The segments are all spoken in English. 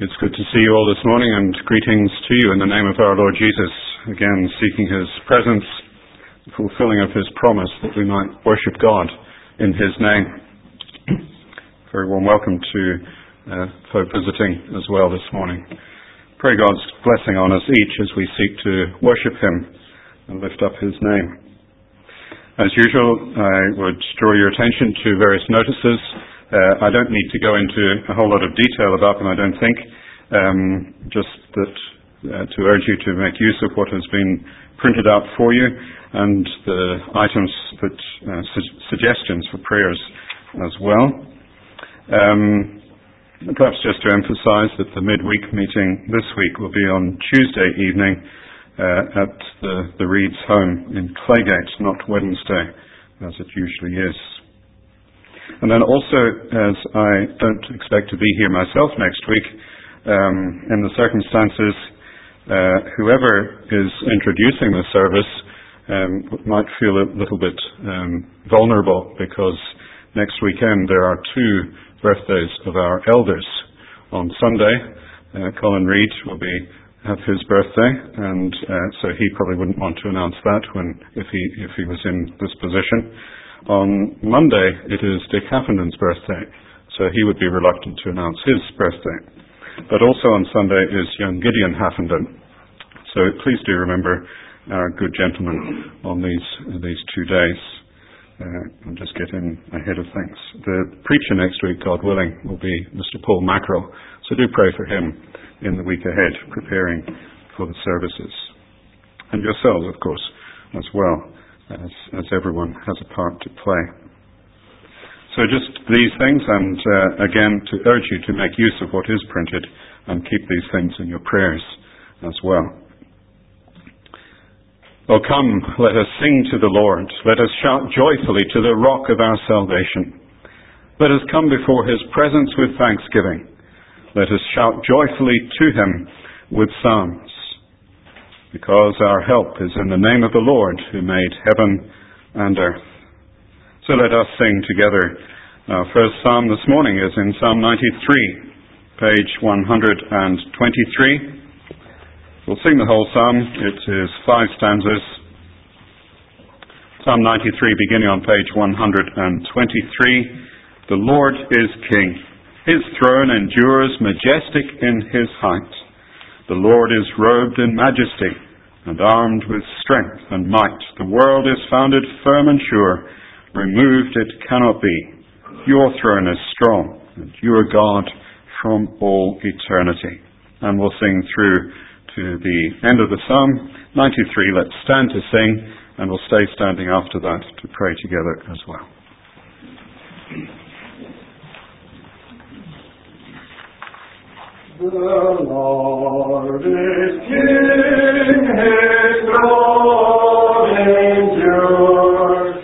It's good to see you all this morning, and greetings to you in the name of our Lord Jesus, again seeking His presence, fulfilling of His promise that we might worship God in His name. Very warm welcome to folk visiting as well this morning. Pray God's blessing on us each as we seek to worship Him and lift up His name. As usual, I would draw your attention to various notices. I don't need to go into a whole lot of detail about them, I don't think. Just that to urge you to make use of what has been printed out for you and the items that suggestions for prayers as well. Perhaps just to emphasize that the midweek meeting this week will be on Tuesday evening at the Reed's home in Claygate, not Wednesday, as it usually is. And then also, as I don't expect to be here myself next week, in the circumstances, whoever is introducing the service might feel a little bit vulnerable, because next weekend there are two birthdays of our elders. On Sunday, Colin Reed will have his birthday, and so he probably wouldn't want to announce that if he was in this position. On Monday, it is Dick Haffenden's birthday, so he would be reluctant to announce his birthday. But also on Sunday is young Gideon Haffenden. So please do remember our good gentleman on these 2 days. And just get in ahead of things. The preacher next week, God willing, will be Mr. Paul Mackerel. So do pray for him in the week ahead, preparing for the services. And yourselves, of course, as well. As everyone has a part to play. So just these things, and again to urge you to make use of what is printed and keep these things in your prayers as well. Oh, come, let us sing to the Lord. Let us shout joyfully to the rock of our salvation. Let us come before His presence with thanksgiving. Let us shout joyfully to Him with psalms. Because our help is in the name of the Lord, who made heaven and earth. So let us sing together. Our first psalm this morning is in Psalm 93, page 123. We'll sing the whole psalm. It is 5 stanzas. Psalm 93, beginning on page 123. The Lord is King. His throne endures majestic in His height. The Lord is robed in majesty and armed with strength and might. The world is founded firm and sure. Removed it cannot be. Your throne is strong, and you are God from all eternity. And we'll sing through to the end of the Psalm 93. Let's stand to sing, and we'll stay standing after that to pray together as well. The Lord is King, His throne endures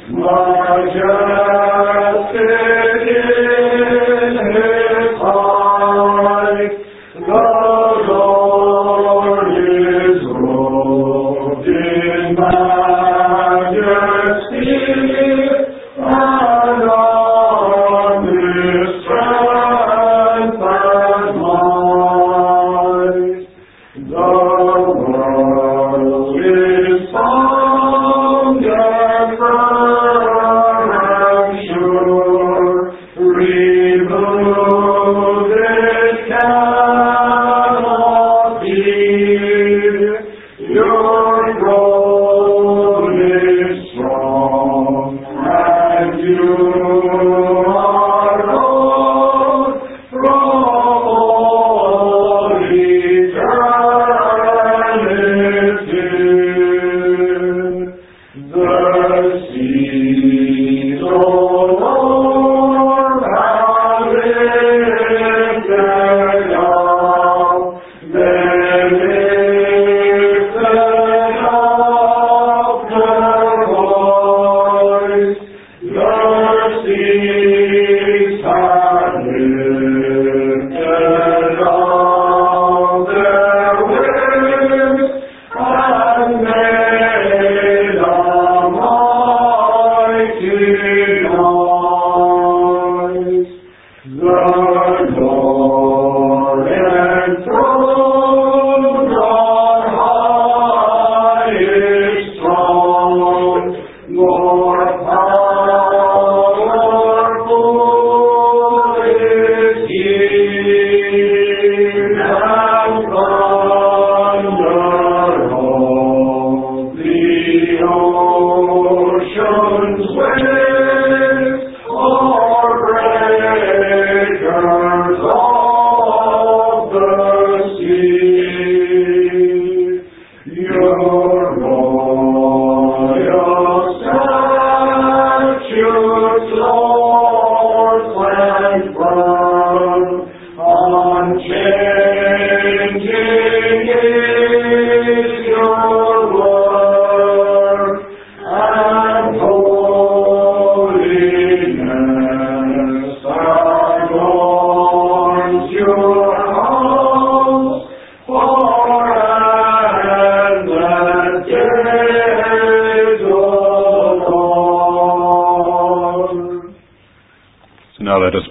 majestic in His height. The Lord is robed in majesty and armed with strength and might. The world is founded firm and sure. Remove it cannot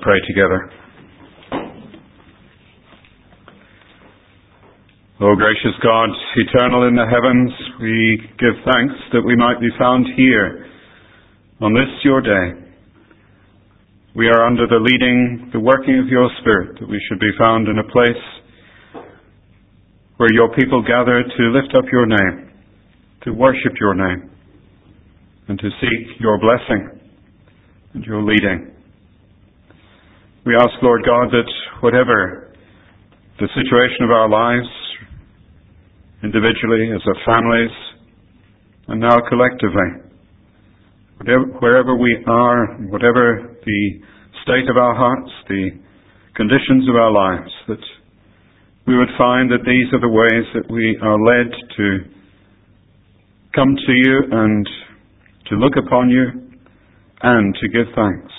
pray together. O gracious God, eternal in the heavens, we give thanks that we might be found here on this your day. We are under the leading, the working of your Spirit, that we should be found in a place where your people gather to lift up your name, to worship your name, and to seek your blessing and your leading. We ask, Lord God, that whatever the situation of our lives, individually, as our families, and now collectively, wherever we are, whatever the state of our hearts, the conditions of our lives, that we would find that these are the ways that we are led to come to you and to look upon you and to give thanks.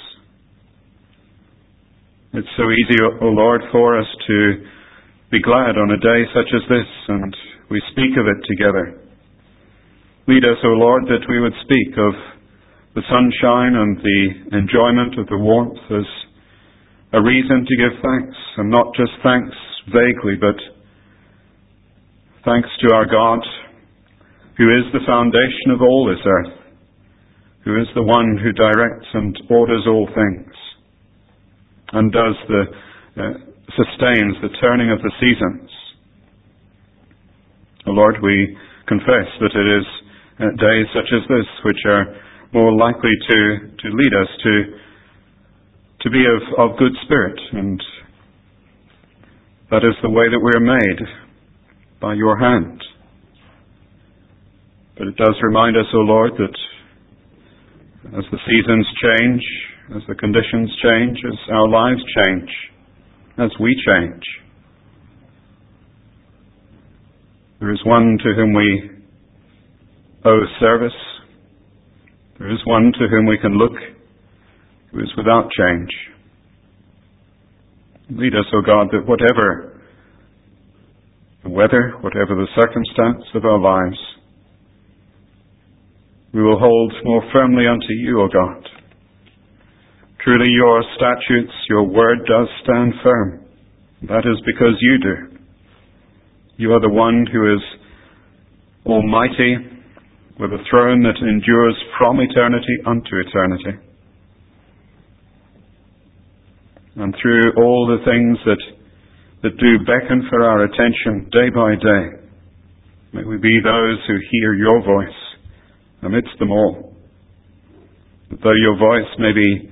It's so easy, O Lord, for us to be glad on a day such as this, and we speak of it together. Lead us, O Lord, that we would speak of the sunshine and the enjoyment of the warmth as a reason to give thanks, and not just thanks vaguely, but thanks to our God, who is the foundation of all this earth, who is the one who directs and orders all things, and does sustains the turning of the seasons. O Lord, we confess that it is days such as this which are more likely to lead us to be of good spirit, and that is the way that we are made, by your hand. But it does remind us, O Lord, that as the seasons change, as the conditions change, as our lives change, as we change, there is one to whom we owe service. There is one to whom we can look, who is without change. Lead us, O God, that whatever the weather, whatever the circumstance of our lives, we will hold more firmly unto you, O God. Truly your statutes, your word does stand firm. That is because you do. You are the one who is almighty, with a throne that endures from eternity unto eternity. And through all the things that do beckon for our attention day by day, may we be those who hear your voice amidst them all. That though your voice may be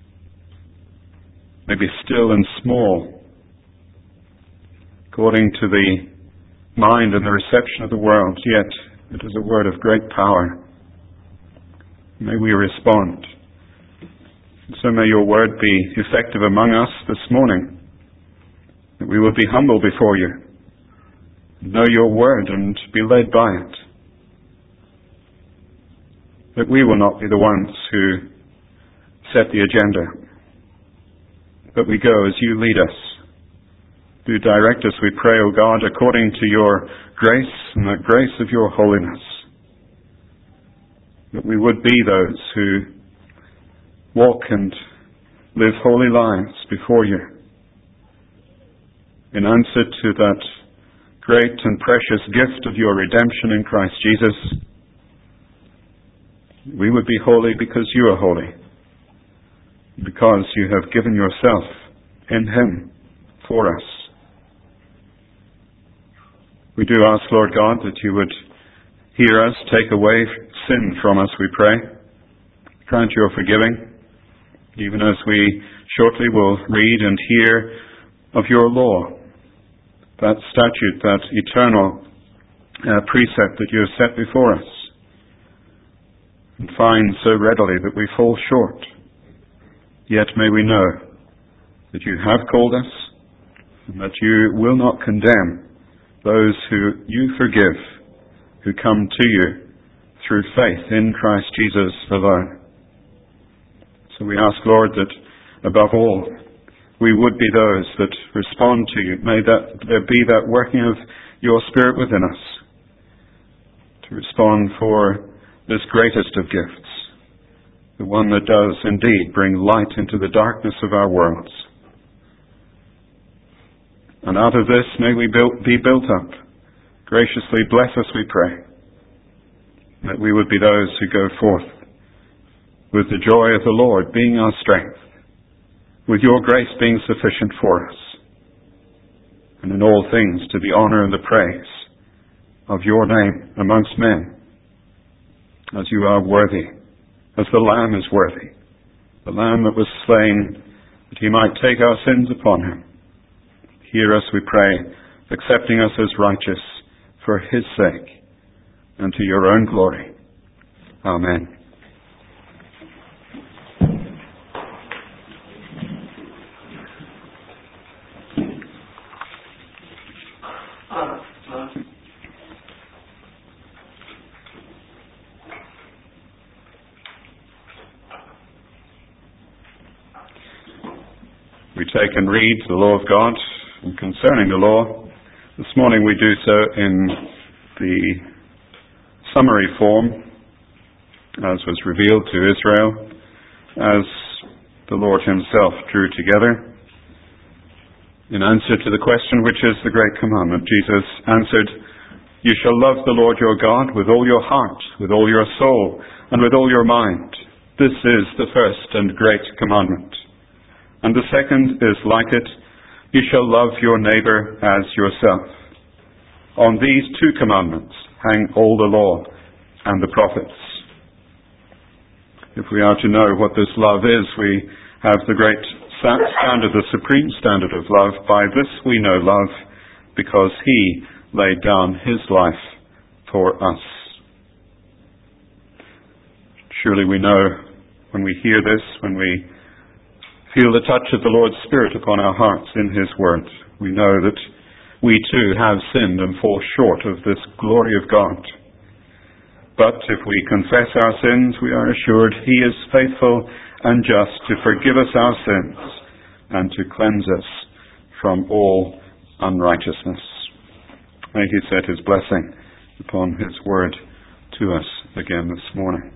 still and small, according to the mind and the reception of the world, yet it is a word of great power. May we respond. So may your word be effective among us this morning, that we will be humble before you, know your word and be led by it, that we will not be the ones who set the agenda, but we go as you lead us. Do direct us, we pray, O God, according to your grace and the grace of your holiness, that we would be those who walk and live holy lives before you, in answer to that great and precious gift of your redemption in Christ Jesus. We would be holy because you are holy, because you have given yourself in him for us. We do ask, Lord God, that you would hear us, take away sin from us, we pray. Grant your forgiving, even as we shortly will read and hear of your law, that statute, that eternal precept that you have set before us, and find so readily that we fall short. Yet may we know that you have called us, and that you will not condemn those who you forgive, who come to you through faith in Christ Jesus alone. So we ask, Lord, that above all, we would be those that respond to you. May there be that working of your Spirit within us to respond for this greatest of gifts, the one that does indeed bring light into the darkness of our worlds. And out of this may we be built up. Graciously bless us, we pray, that we would be those who go forth with the joy of the Lord being our strength, with your grace being sufficient for us, and in all things to the honor and the praise of your name amongst men, as you are worthy, as the Lamb is worthy, the Lamb that was slain that he might take our sins upon him. Hear us, we pray, accepting us as righteous for his sake and to your own glory. Amen. We take and read the law of God, and concerning the law, this morning we do so in the summary form, as was revealed to Israel, as the Lord himself drew together. In answer to the question, which is the great commandment, Jesus answered, "You shall love the Lord your God with all your heart, with all your soul, and with all your mind. This is the first and great commandment. And the second is like it, you shall love your neighbor as yourself. On these two commandments hang all the law and the prophets." If we are to know what this love is, we have the great standard, the supreme standard of love. By this we know love, because he laid down his life for us. Surely we know when we hear this, when we feel the touch of the Lord's Spirit upon our hearts in his word, we know that we too have sinned and fall short of this glory of God. But if we confess our sins, we are assured he is faithful and just to forgive us our sins and to cleanse us from all unrighteousness. May he set his blessing upon his word to us again this morning.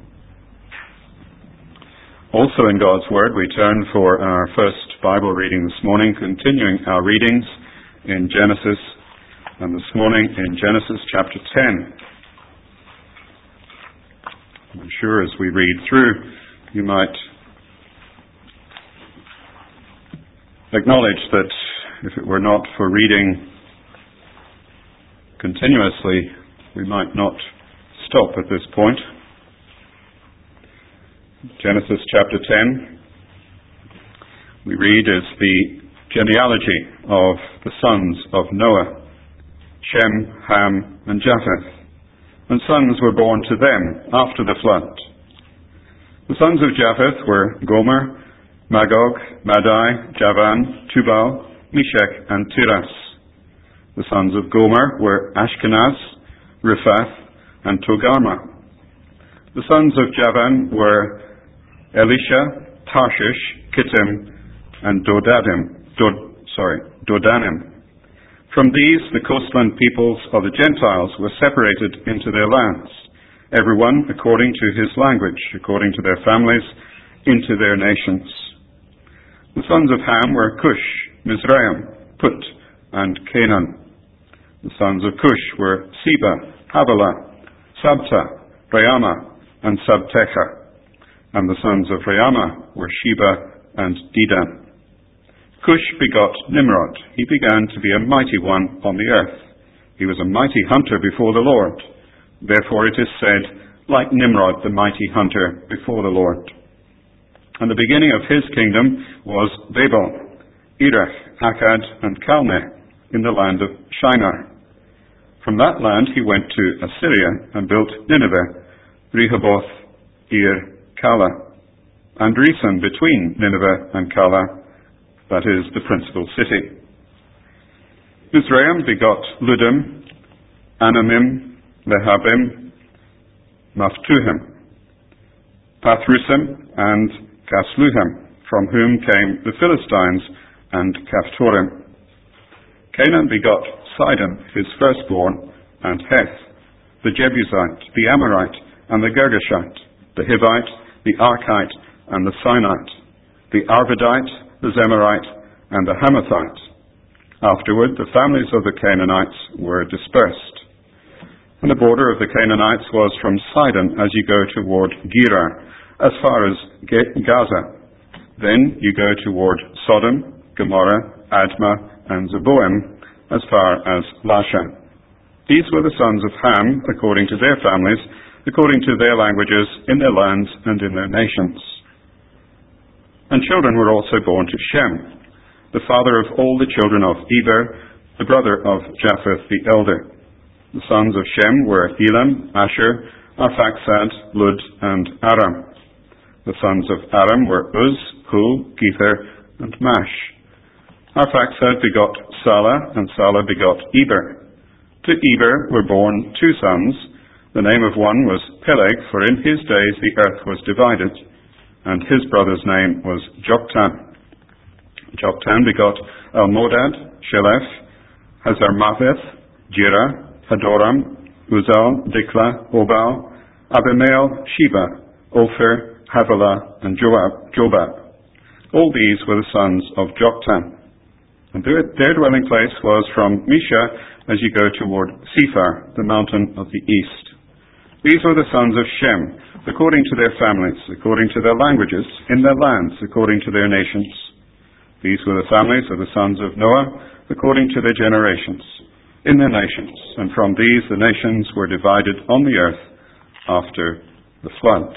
Also in God's Word, we turn for our first Bible reading this morning, continuing our readings in Genesis, and this morning in Genesis chapter 10. I'm sure as we read through, you might acknowledge that if it were not for reading continuously, we might not stop at this point. Genesis chapter 10, we read is the genealogy of the sons of Noah, Shem, Ham, and Japheth. And sons were born to them after the flood. The sons of Japheth were Gomer, Magog, Madai, Javan, Tubal, Meshech, and Tiras. The sons of Gomer were Ashkenaz, Riphath, and Togarmah. The sons of Javan were Elisha, Tarshish, Kittim, and Dodanim. From these, the coastland peoples of the Gentiles were separated into their lands, everyone according to his language, according to their families, into their nations. The sons of Ham were Cush, Mizraim, Put, and Canaan. The sons of Cush were Seba, Havilah, Sabta, Raamah, and Sabtecha. And the sons of Raamah were Sheba and Dedan. Cush begot Nimrod. He began to be a mighty one on the earth. He was a mighty hunter before the Lord. Therefore it is said, like Nimrod, the mighty hunter before the Lord. And the beginning of his kingdom was Babel, Erech, Akkad, and Calneh in the land of Shinar. From that land he went to Assyria and built Nineveh, Rehoboth, Kala, and Resen between Nineveh and Kala, that is the principal city. Mizraim begot Ludim, Anamim, Lehabim, Naphtuhim, Pathrusim, and Casluhim, from whom came the Philistines and Caphtorim. Canaan begot Sidon, his firstborn, and Heth, the Jebusite, the Amorite, and the Girgashite, the Hivite, the Archite and the Sinite, the Arvadite, the Zemarite, and the Hamathite. Afterward, the families of the Canaanites were dispersed. And the border of the Canaanites was from Sidon as you go toward Gerar, as far as Gaza. Then you go toward Sodom, Gomorrah, Admah, and Zeboim, as far as Lasha. These were the sons of Ham, according to their families, according to their languages, in their lands and in their nations. And children were also born to Shem, the father of all the children of Eber, the brother of Japheth the elder. The sons of Shem were Elam, Asher, Arphaxad, Lud, and Aram. The sons of Aram were Uz, Hul, Gether, and Mash. Arphaxad begot Salah, and Salah begot Eber. To Eber were born two sons. The name of one was Peleg, for in his days the earth was divided, and his brother's name was Joktan. Joktan begot Almodad, Sheleph, Hazarmaveth, Jirah, Hadoram, Uzal, Dikla, Obal, Abimael, Sheba, Ophir, Havilah, and Jobab. All these were the sons of Joktan. And their dwelling place was from Misha as you go toward Sephar, the mountain of the east. These were the sons of Shem, according to their families, according to their languages, in their lands, according to their nations. These were the families of the sons of Noah, according to their generations, in their nations. And from these the nations were divided on the earth after the flood.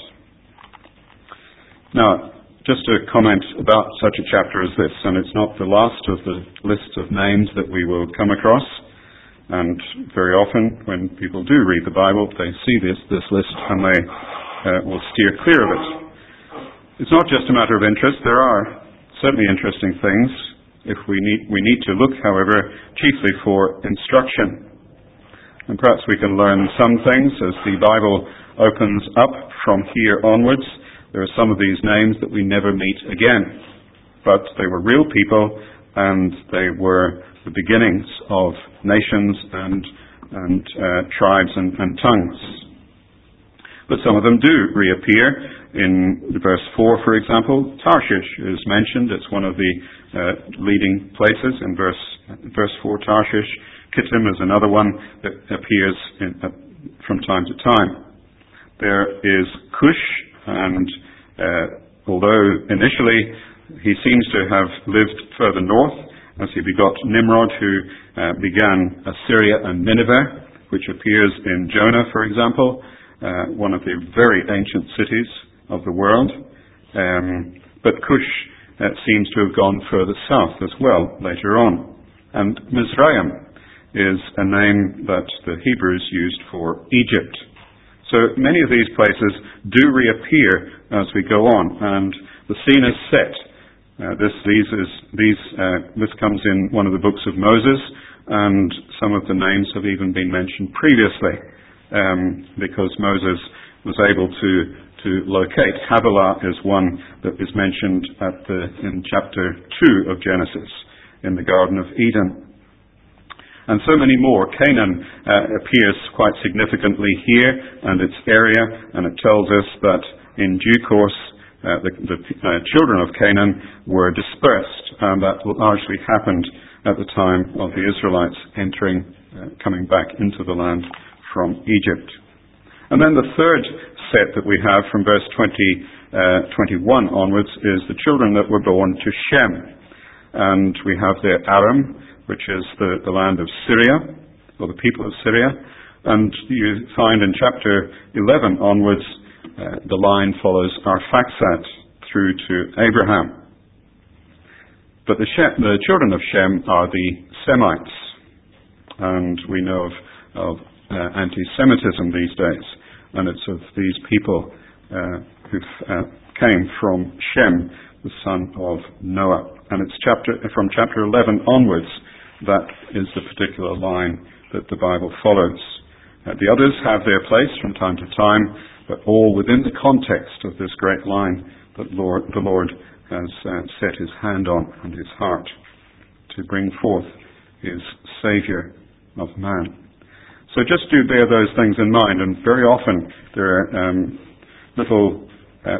Now, just a comment about such a chapter as this, and it's not the last of the list of names that we will come across. And very often, when people do read the Bible, they see this list and they will steer clear of it. It's not just a matter of interest. There are certainly interesting things. We need to look, however, chiefly for instruction. And perhaps we can learn some things as the Bible opens up from here onwards. There are some of these names that we never meet again, but they were real people, and they were the beginnings of nations and tribes and tongues. But some of them do reappear. In verse 4, for example, Tarshish is mentioned. It's one of the leading places. In verse 4, Tarshish. Kittim is another one that appears from time to time. There is Cush, and although initially he seems to have lived further north, as he begot Nimrod, who began Assyria and Nineveh, which appears in Jonah, for example, one of the very ancient cities of the world. But Cush seems to have gone further south as well later on. And Mizraim is a name that the Hebrews used for Egypt. So many of these places do reappear as we go on, and the scene is set. This comes in one of the books of Moses, and some of the names have even been mentioned previously, because Moses was able to locate. Havilah is one that is mentioned in chapter 2 of Genesis, in the Garden of Eden. And so many more. Canaan appears quite significantly here and its area, and it tells us that in due course the children of Canaan were dispersed, and that largely happened at the time of the Israelites coming back into the land from Egypt. And then the third set that we have from verse 21 onwards is the children that were born to Shem. And we have there Aram, which is the land of Syria, or the people of Syria. And you find in chapter 11 onwards, the line follows Arphaxad through to Abraham. But the children of Shem are the Semites. And we know of anti-Semitism these days. And it's of these people who came from Shem, the son of Noah. And it's from chapter 11 onwards that is the particular line that the Bible follows. The others have their place from time to time, but all within the context of this great line that the Lord has set his hand on and his heart to bring forth his Saviour of man. So just do bear those things in mind, and very often there are little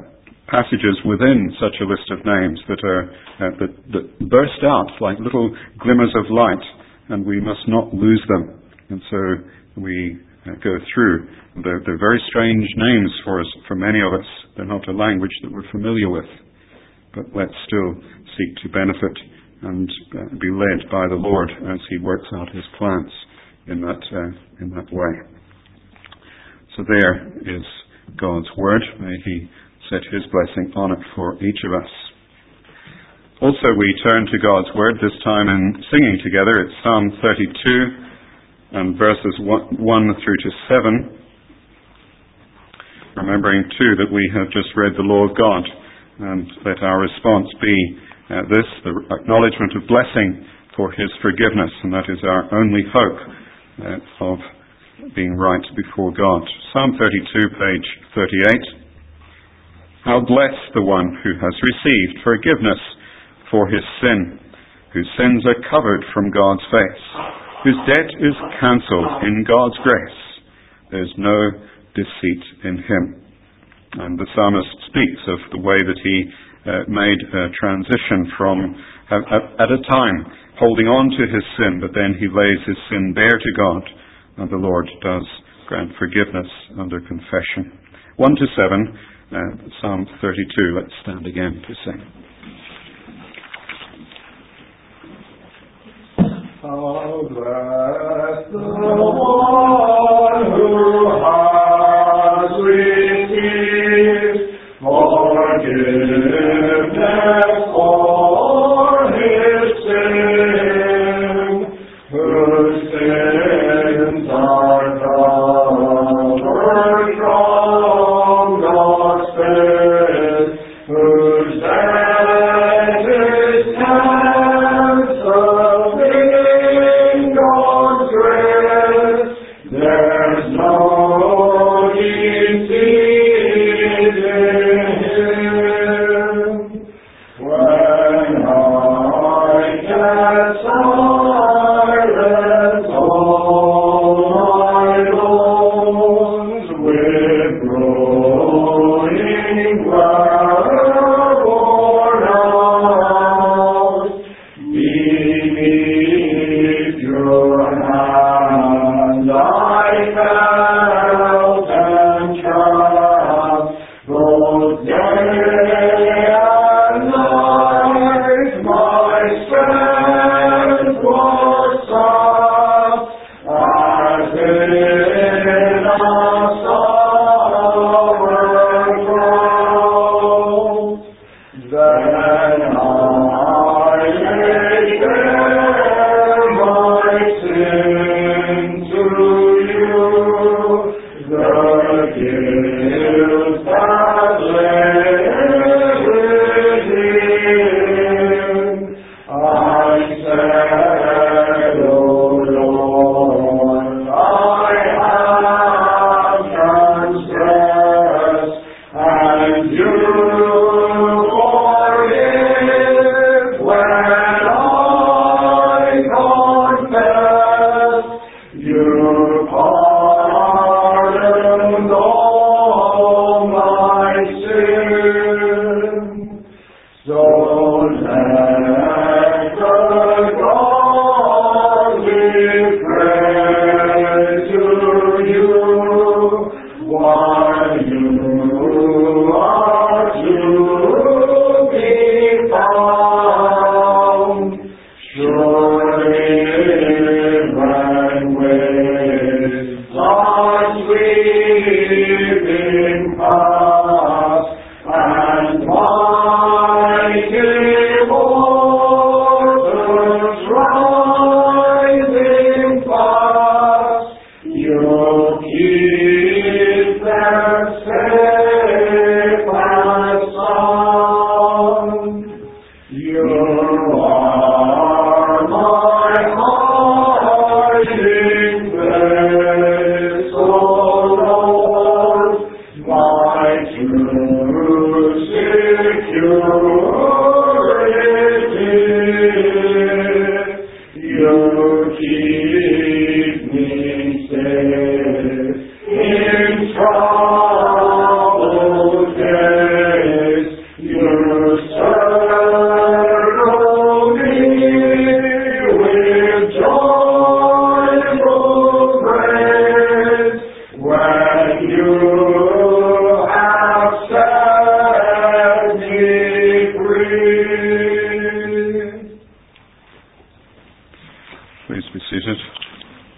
passages within such a list of names that are that burst out like little glimmers of light, and we must not lose them. And so we go through. They're very strange names for us, for many of us. They're not a language that we're familiar with, but let's still seek to benefit and be led by the Lord as He works out His plans in that way. So there is God's Word. May He set His blessing on it for each of us. Also, we turn to God's Word, this time in singing together. It's Psalm 32 and verses 1 through to 7. Remembering, too, that we have just read the law of God, and let our response be this, the acknowledgement of blessing for His forgiveness, and that is our only hope of being right before God. Psalm 32, page 38. How blessed the one who has received forgiveness for his sin, whose sins are covered from God's face, whose debt is cancelled in God's grace. There's no deceit in Him. And the psalmist speaks of the way that he made a transition from, at a time, holding on to his sin, but then he lays his sin bare to God, and the Lord does grant forgiveness under confession. 1 to 7, Psalm 32. Let's stand again to sing. How blessed the one who has received forgiveness for his sin, whose sins are covered from God's face, whose debt is cancelled in God's grace. There's no deceit in Him. When I get silent all my bones with groaning were worn out, beneath your hand I felt and trust, both day and night my strength was sought, as in a summer grove. Then I laid bare my sin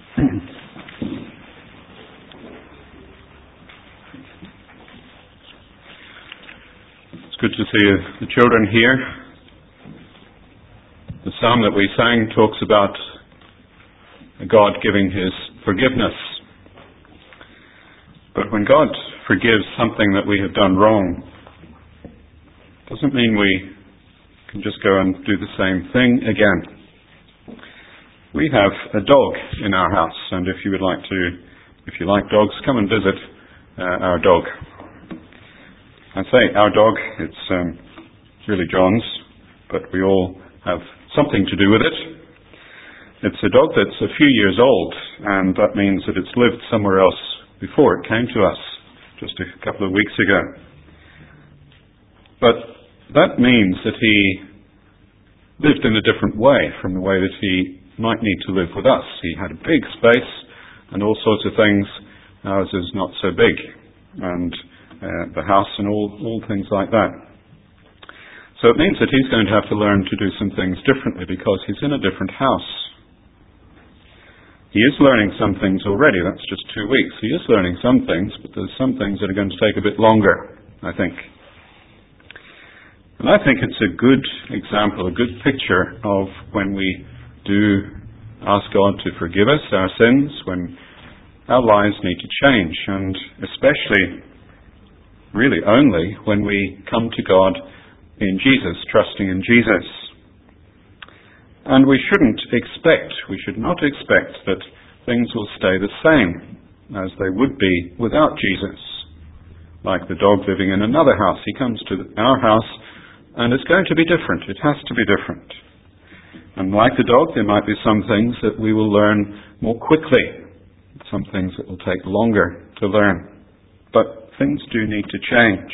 It's good to see the children here. The psalm that we sang talks about God giving His forgiveness. But when God forgives something that we have done wrong, it doesn't mean we can just go and do the same thing again. We have a dog in our house, and if you like dogs, come and visit our dog. I say our dog, it's really John's, but we all have something to do with it. It's a dog that's a few years old, and that means that it's lived somewhere else before it came to us just a couple of weeks ago. But that means that he lived in a different way from the way that he might need to live with us. He had a big space and all sorts of things. Ours is not so big, and the house and all things like that. So it means that he's going to have to learn to do some things differently because he's in a different house. He is learning some things already. That's just 2 weeks. He is learning some things, but there's some things that are going to take a bit longer, I think. And I think it's a good example, a good picture of when we do ask God to forgive us our sins, when our lives need to change, and especially, really only, when we come to God in Jesus, trusting in Jesus. And we should not expect that things will stay the same as they would be without Jesus. Like the dog living in another house, he comes to our house and it's going to be different. It has to be different. And like the dog, there might be some things that we will learn more quickly, some things that will take longer to learn. But things do need to change.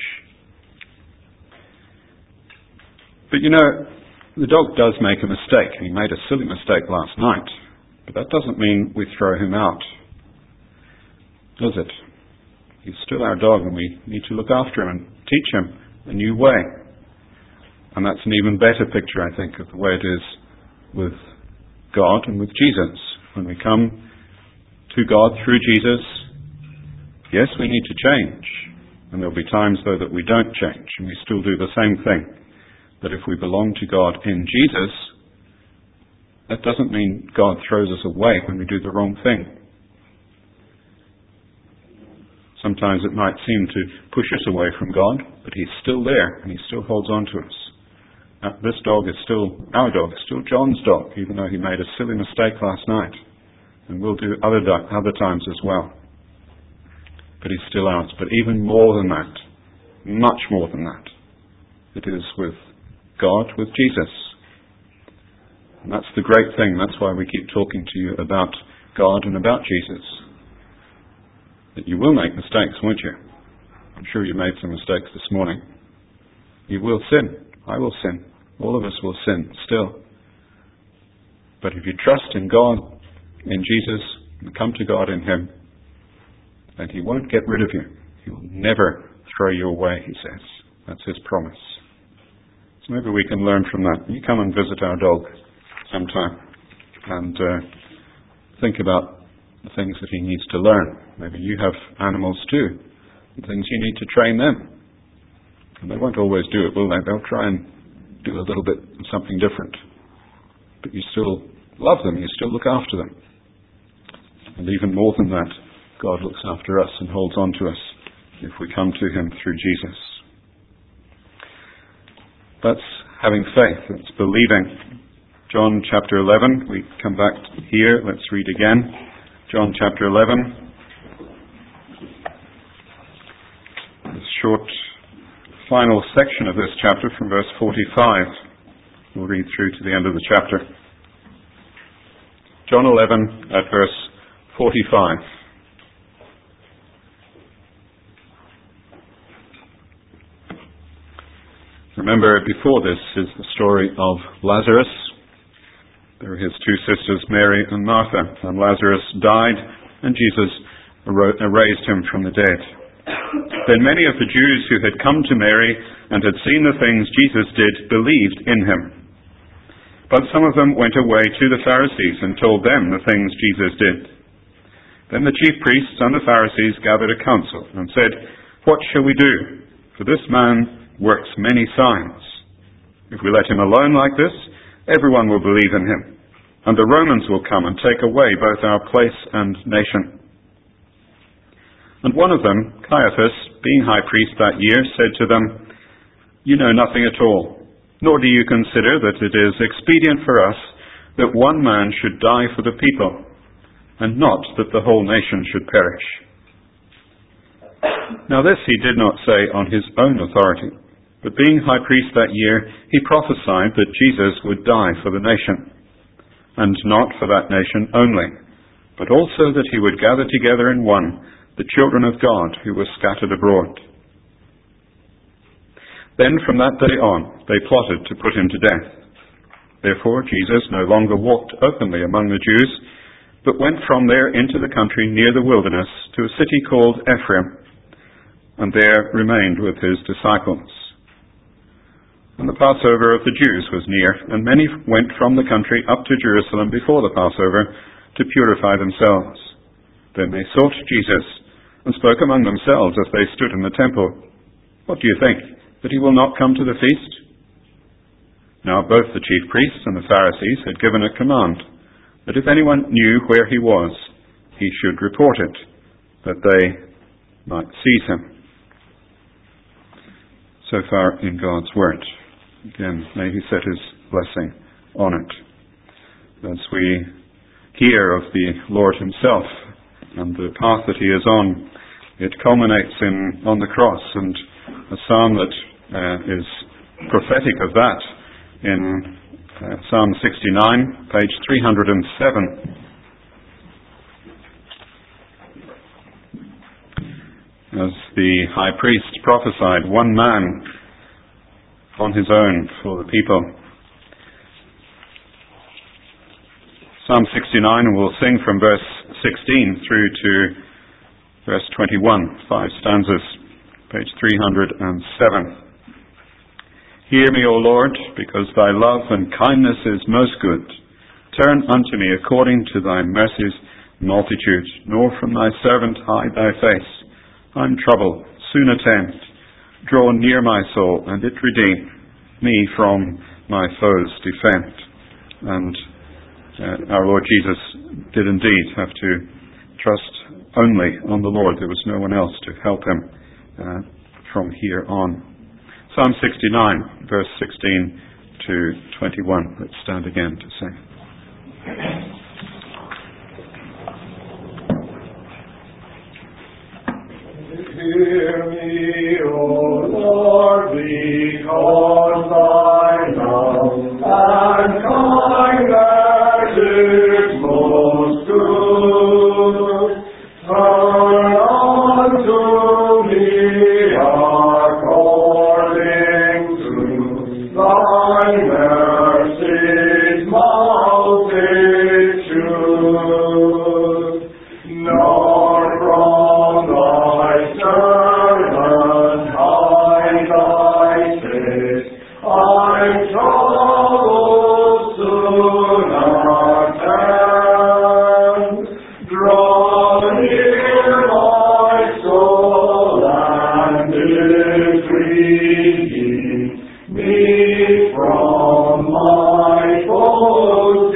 But the dog does make a mistake, and he made a silly mistake last night. But that doesn't mean we throw him out, does it? He's still our dog, and we need to look after him and teach him a new way. And that's an even better picture, I think, of the way it is with God and with Jesus. When we come to God through Jesus, yes, we need to change. And there'll be times, though, that we don't change, and we still do the same thing. But if we belong to God in Jesus, that doesn't mean God throws us away when we do the wrong thing. Sometimes it might seem to push us away from God, but He's still there, and He still holds on to us. This dog is still our dog, still John's dog, even though he made a silly mistake last night. And we'll do other times as well. But he's still ours. But even more than that, much more than that, it is with God, with Jesus. And that's the great thing. That's why we keep talking to you about God and about Jesus. That you will make mistakes, won't you? I'm sure you made some mistakes this morning. You will sin. I will sin. All of us will sin still. But if you trust in God, in Jesus, and come to God in Him, then He won't get rid of you. He will never throw you away, He says. That's His promise. So maybe we can learn from that. You come and visit our dog sometime and think about the things that he needs to learn. Maybe you have animals too, and things you need to train them. And they won't always do it, will they? They'll try and do a little bit of something different. But you still love them, you still look after them. And even more than that, God looks after us and holds on to us if we come to Him through Jesus. That's having faith, that's believing. John chapter 11, we come back here, let's read again. John chapter 11. This short final section of this chapter from verse 45. We'll read through to the end of the chapter. John 11 at verse 45. Remember, before this is the story of Lazarus. There are his two sisters, Mary and Martha. And Lazarus died, and Jesus raised him from the dead. Then many of the Jews who had come to Mary and had seen the things Jesus did believed in him. But some of them went away to the Pharisees and told them the things Jesus did. Then the chief priests and the Pharisees gathered a council and said, "What shall we do? For this man works many signs. If we let him alone like this, everyone will believe in him, and the Romans will come and take away both our place and nation." And one of them, Caiaphas, being high priest that year, said to them, "You know nothing at all, nor do you consider that it is expedient for us that one man should die for the people, and not that the whole nation should perish." Now this he did not say on his own authority, but being high priest that year, he prophesied that Jesus would die for the nation, and not for that nation only, but also that he would gather together in one the children of God who were scattered abroad. Then from that day on, they plotted to put him to death. Therefore Jesus no longer walked openly among the Jews, but went from there into the country near the wilderness to a city called Ephraim, and there remained with his disciples. And the Passover of the Jews was near, and many went from the country up to Jerusalem before the Passover to purify themselves. Then they sought Jesus, and spoke among themselves as they stood in the temple, "What do you think, that he will not come to the feast?" Now both the chief priests and the Pharisees had given a command, that if anyone knew where he was, he should report it, that they might seize him. So far in God's word. Again, may he set his blessing on it. As we hear of the Lord himself and the path that he is on, it culminates on the cross, and a psalm that is prophetic of that in Psalm 69, page 307. As the high priest prophesied, one man on his own for the people. Psalm 69, we'll sing from verse 16 through to verse 21, 5 stanzas, page 307. "Hear me, O Lord, because thy love and kindness is most good. Turn unto me according to thy mercy's multitude, nor from thy servant hide thy face. I'm troubled, soon attend. Draw near my soul, and it redeem me from my foes' defend." And our Lord Jesus did indeed have to trust only on the Lord. There was no one else to help him from here on. Psalm 69, verse 16 to 21. Let's stand again to sing. Hear me, O Lord, because thy love and kindness is most good. Turn unto me according to thy mercy's multitude. Nor from thy servant hide thy face. I'm troubled, soon attend. Draw near my soul, and retrieve me from my foes'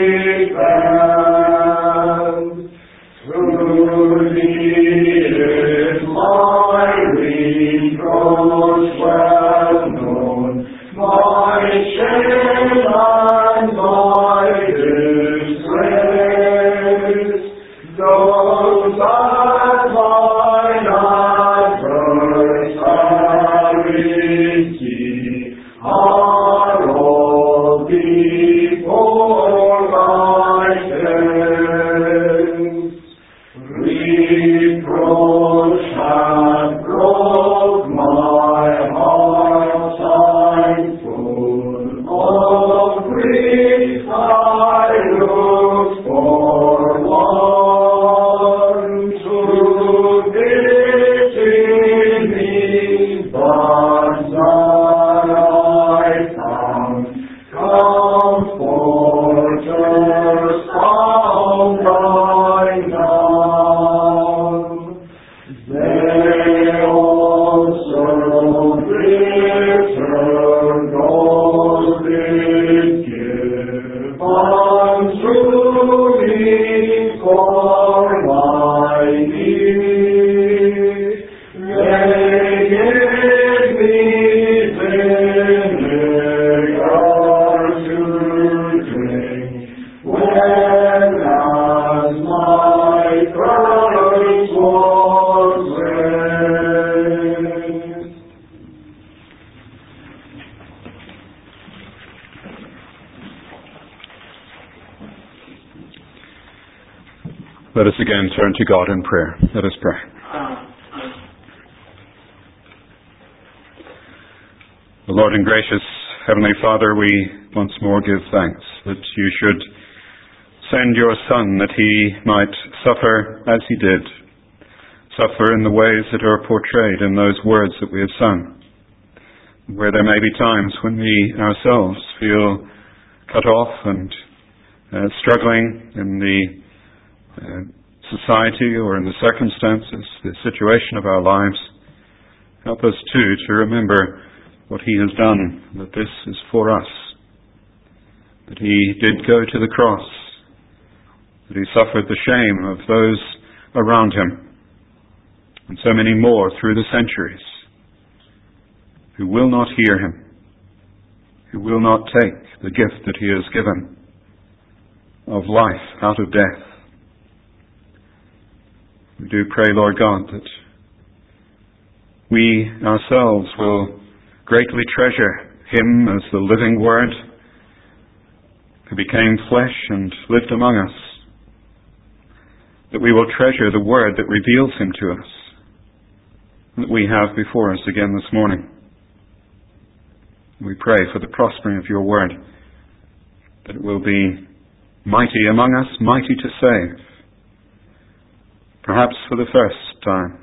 defense. To thee is my reproach well known, my shame and my disgrace. Those that mine adversaries see are all before thy face. Reproach hath broke my heart, I'm full of grief, I look for want. Let us again turn to God in prayer. Let us pray. The Lord and gracious Heavenly Father, we once more give thanks that you should send your Son that he might suffer as he did, suffer in the ways that are portrayed in those words that we have sung, where there may be times when we ourselves feel cut off and struggling in the society or in the circumstances, the situation of our lives. Help us too to remember what he has done, that this is for us, that he did go to the cross, that he suffered the shame of those around him, and so many more through the centuries who will not hear him, who will not take the gift that he has given of life out of death. We do pray, Lord God, that we ourselves will greatly treasure him as the living Word who became flesh and lived among us, that we will treasure the Word that reveals him to us, that we have before us again this morning. We pray for the prospering of your Word, that it will be mighty among us, mighty to save, perhaps for the first time,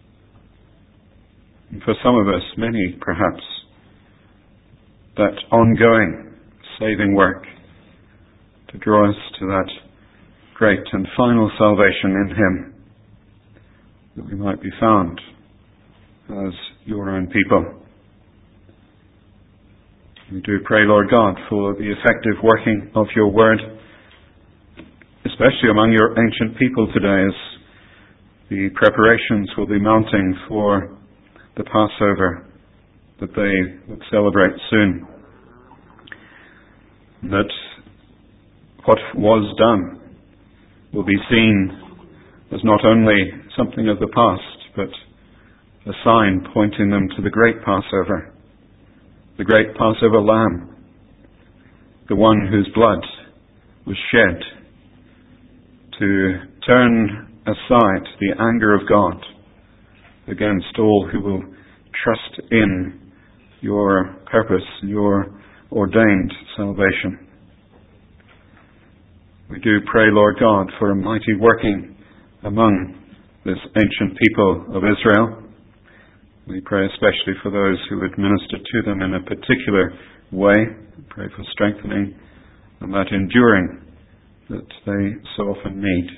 and for some of us, many perhaps, that ongoing saving work to draw us to that great and final salvation in him, that we might be found as your own people. We do pray, Lord God, for the effective working of your word, especially among your ancient people today, as the preparations will be mounting for the Passover that they will celebrate soon. That what was done will be seen as not only something of the past, but a sign pointing them to the great Passover, the great Passover Lamb, the one whose blood was shed to turn aside the anger of God against all who will trust in your purpose, your ordained salvation. We do pray, Lord God, for a mighty working among this ancient people of Israel. We pray especially for those who would minister to them in a particular way. We pray for strengthening and that enduring that they so often need.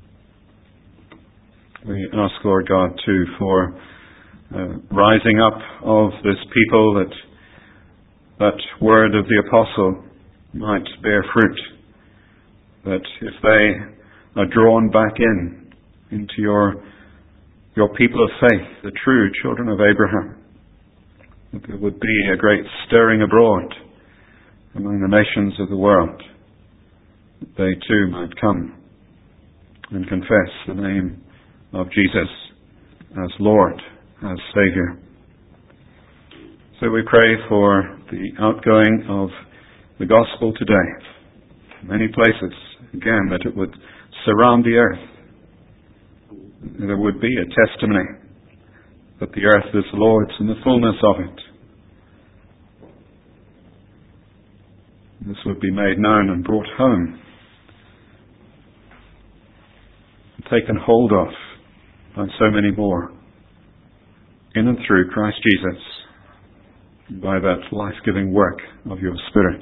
We ask, Lord God, too, for rising up of this people, that word of the apostle might bear fruit, that if they are drawn back into your people of faith, the true children of Abraham, that there would be a great stirring abroad among the nations of the world, that they too might come and confess the name of Jesus as Lord, as Saviour. So we pray for the outgoing of the gospel today, many places, again, that it would surround the earth. There would be a testimony that the earth is the Lord's and the fullness of it. This would be made known and brought home, taken hold of by so many more, in and through Christ Jesus, by that life-giving work of your Spirit.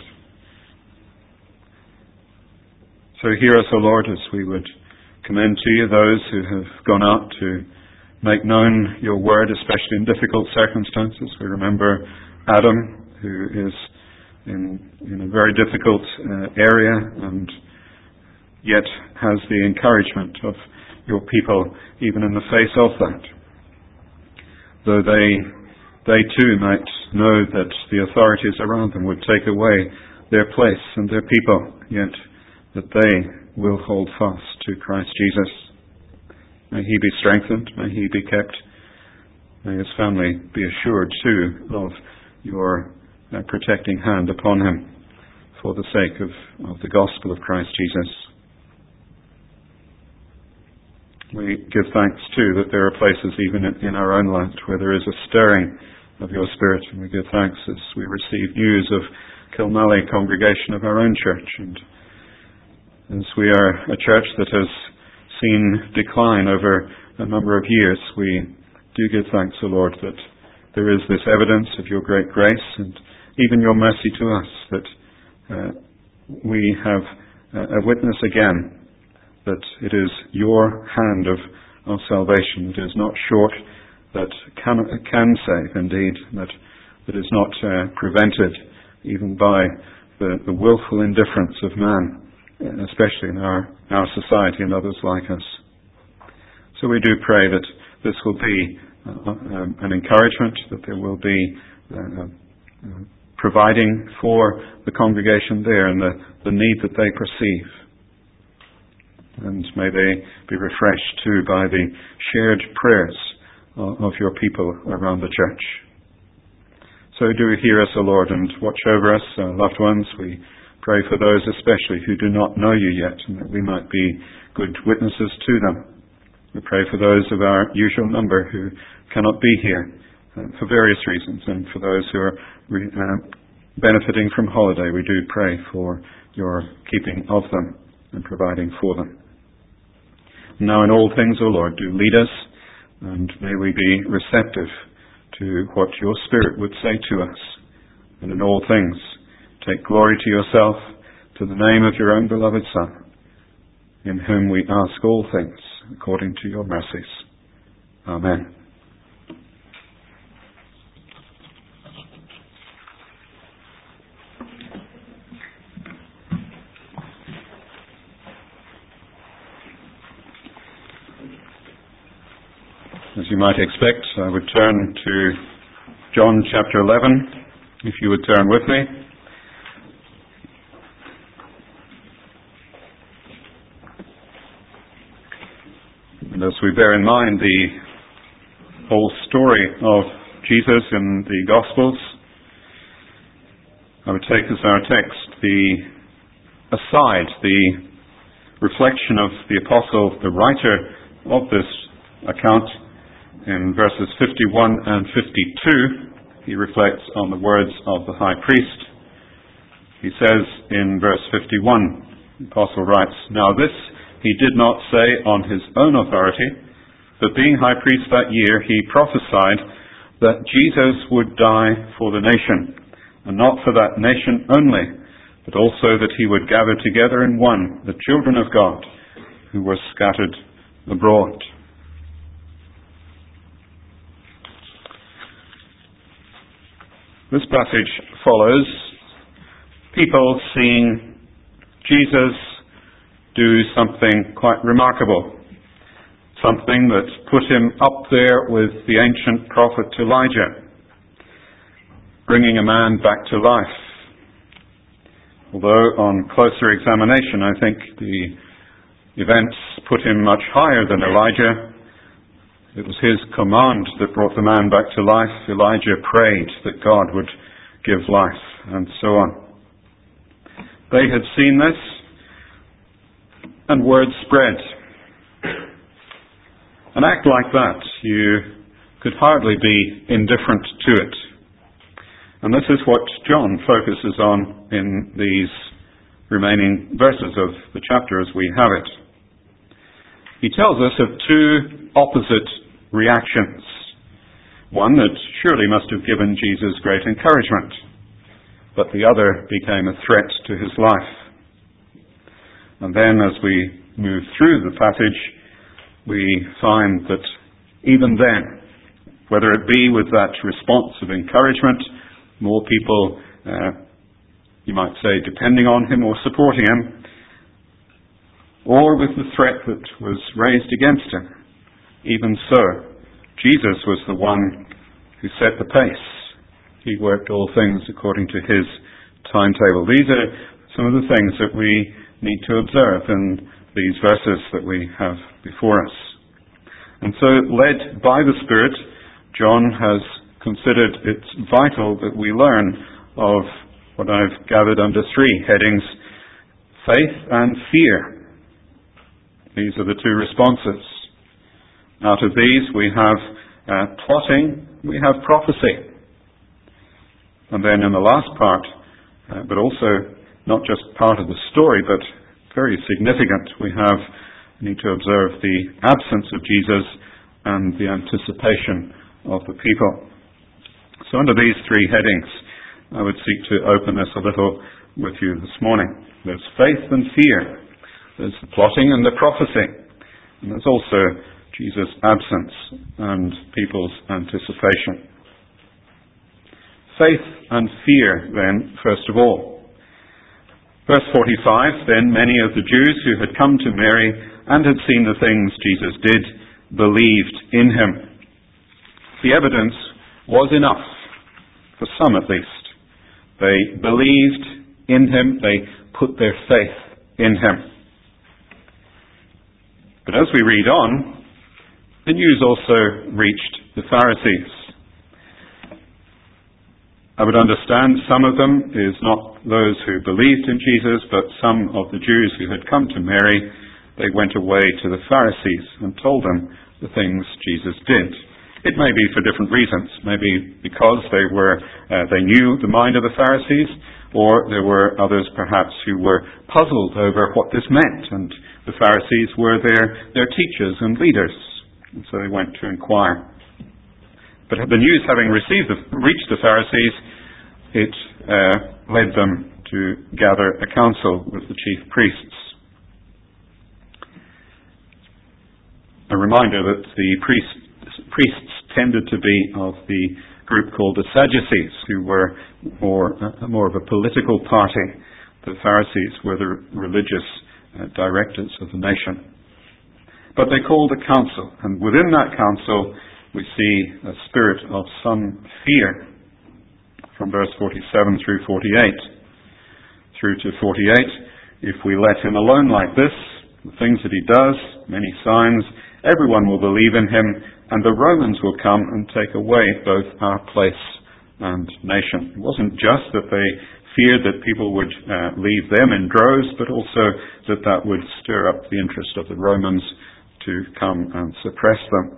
So hear us, O Lord, as we would commend to you those who have gone out to make known your word, especially in difficult circumstances. We remember Adam, who is in a very difficult area, and yet has the encouragement of your people, even in the face of that. Though they too might know that the authorities around them would take away their place and their people, yet that they will hold fast to Christ Jesus. May he be strengthened, may he be kept, may his family be assured too of your protecting hand upon him for the sake of the gospel of Christ Jesus. We give thanks too that there are places even in our own land where there is a stirring of your Spirit, and we give thanks as we receive news of Kilmallie congregation of our own church, and as we are a church that has seen decline over a number of years, we do give thanks, O Lord, that there is this evidence of your great grace and even your mercy to us, that we have a witness again that it is your hand of salvation that is not short, that can save indeed, that is not prevented even by the willful indifference of man, especially in our society and others like us. So we do pray that this will be an encouragement, that there will be providing for the congregation there and the need that they perceive. And may they be refreshed too by the shared prayers of your people around the church. So do hear us, O Lord, and watch over us, our loved ones. We pray for those especially who do not know you yet, and that we might be good witnesses to them. We pray for those of our usual number who cannot be here for various reasons, and for those who are benefiting from holiday. We do pray for your keeping of them and providing for them. Now in all things, O Lord, do lead us, and may we be receptive to what your Spirit would say to us. And in all things, take glory to yourself, to the name of your own beloved Son, in whom we ask all things according to your mercies. Amen. As you might expect, I would turn to John chapter 11, if you would turn with me. And as we bear in mind the whole story of Jesus in the Gospels, I would take as our text the reflection of the Apostle, the writer of this account. In verses 51 and 52, he reflects on the words of the high priest. He says in verse 51, the apostle writes, "Now this he did not say on his own authority, but being high priest that year, he prophesied that Jesus would die for the nation, and not for that nation only, but also that he would gather together in one the children of God who were scattered abroad." This passage follows people seeing Jesus do something quite remarkable, something that put him up there with the ancient prophet Elijah, bringing a man back to life. Although on closer examination, I think the events put him much higher than Elijah. It was his command that brought the man back to life. Elijah prayed that God would give life, and so on. They had seen this, and word spread. An act like that, you could hardly be indifferent to it. And this is what John focuses on in these remaining verses of the chapter as we have it. He tells us of two opposite reactions. One that surely must have given Jesus great encouragement, but the other became a threat to his life. And then as we move through the passage, we find that even then, whether it be with that response of encouragement, more people, you might say, depending on him or supporting him, or with the threat that was raised against him. Even so, Jesus was the one who set the pace. He worked all things according to his timetable. These are some of the things that we need to observe in these verses that we have before us. And so, led by the Spirit, John has considered it's vital that we learn of what I've gathered under three headings: faith and fear. These are the two responses. Out of these we have plotting, we have prophecy. And then in the last part, but also not just part of the story, but very significant, we need to observe the absence of Jesus and the anticipation of the people. So under these three headings, I would seek to open this a little with you this morning. There's faith and fear. There's the plotting and the prophecy. And there's also Jesus' absence and people's anticipation. Faith and fear, then, first of all. Verse 45, then many of the Jews who had come to Mary and had seen the things Jesus did believed in him. The evidence was enough, for some at least. They believed in him, they put their faith in him. But as we read on, the news also reached the Pharisees. I would understand some of them is not those who believed in Jesus, but some of the Jews who had come to Mary. They went away to the Pharisees and told them the things Jesus did. It may be for different reasons. Maybe because they knew the mind of the Pharisees, or there were others perhaps who were puzzled over what this meant, and the Pharisees were their teachers and leaders, and so they went to inquire. But the news having reached the Pharisees, it led them to gather a council with the chief priests. A reminder that the priests tended to be of the group called the Sadducees, who were more of a political party. The Pharisees were the religious directors of the nation. But they called a council, and within that council we see a spirit of some fear from verse 47 through 48. Through to 48, if we let him alone like this, the things that he does, many signs, everyone will believe in him, and the Romans will come and take away both our place and nation. It wasn't just that they feared that people would leave them in droves, but also that would stir up the interest of the Romans to come and suppress them.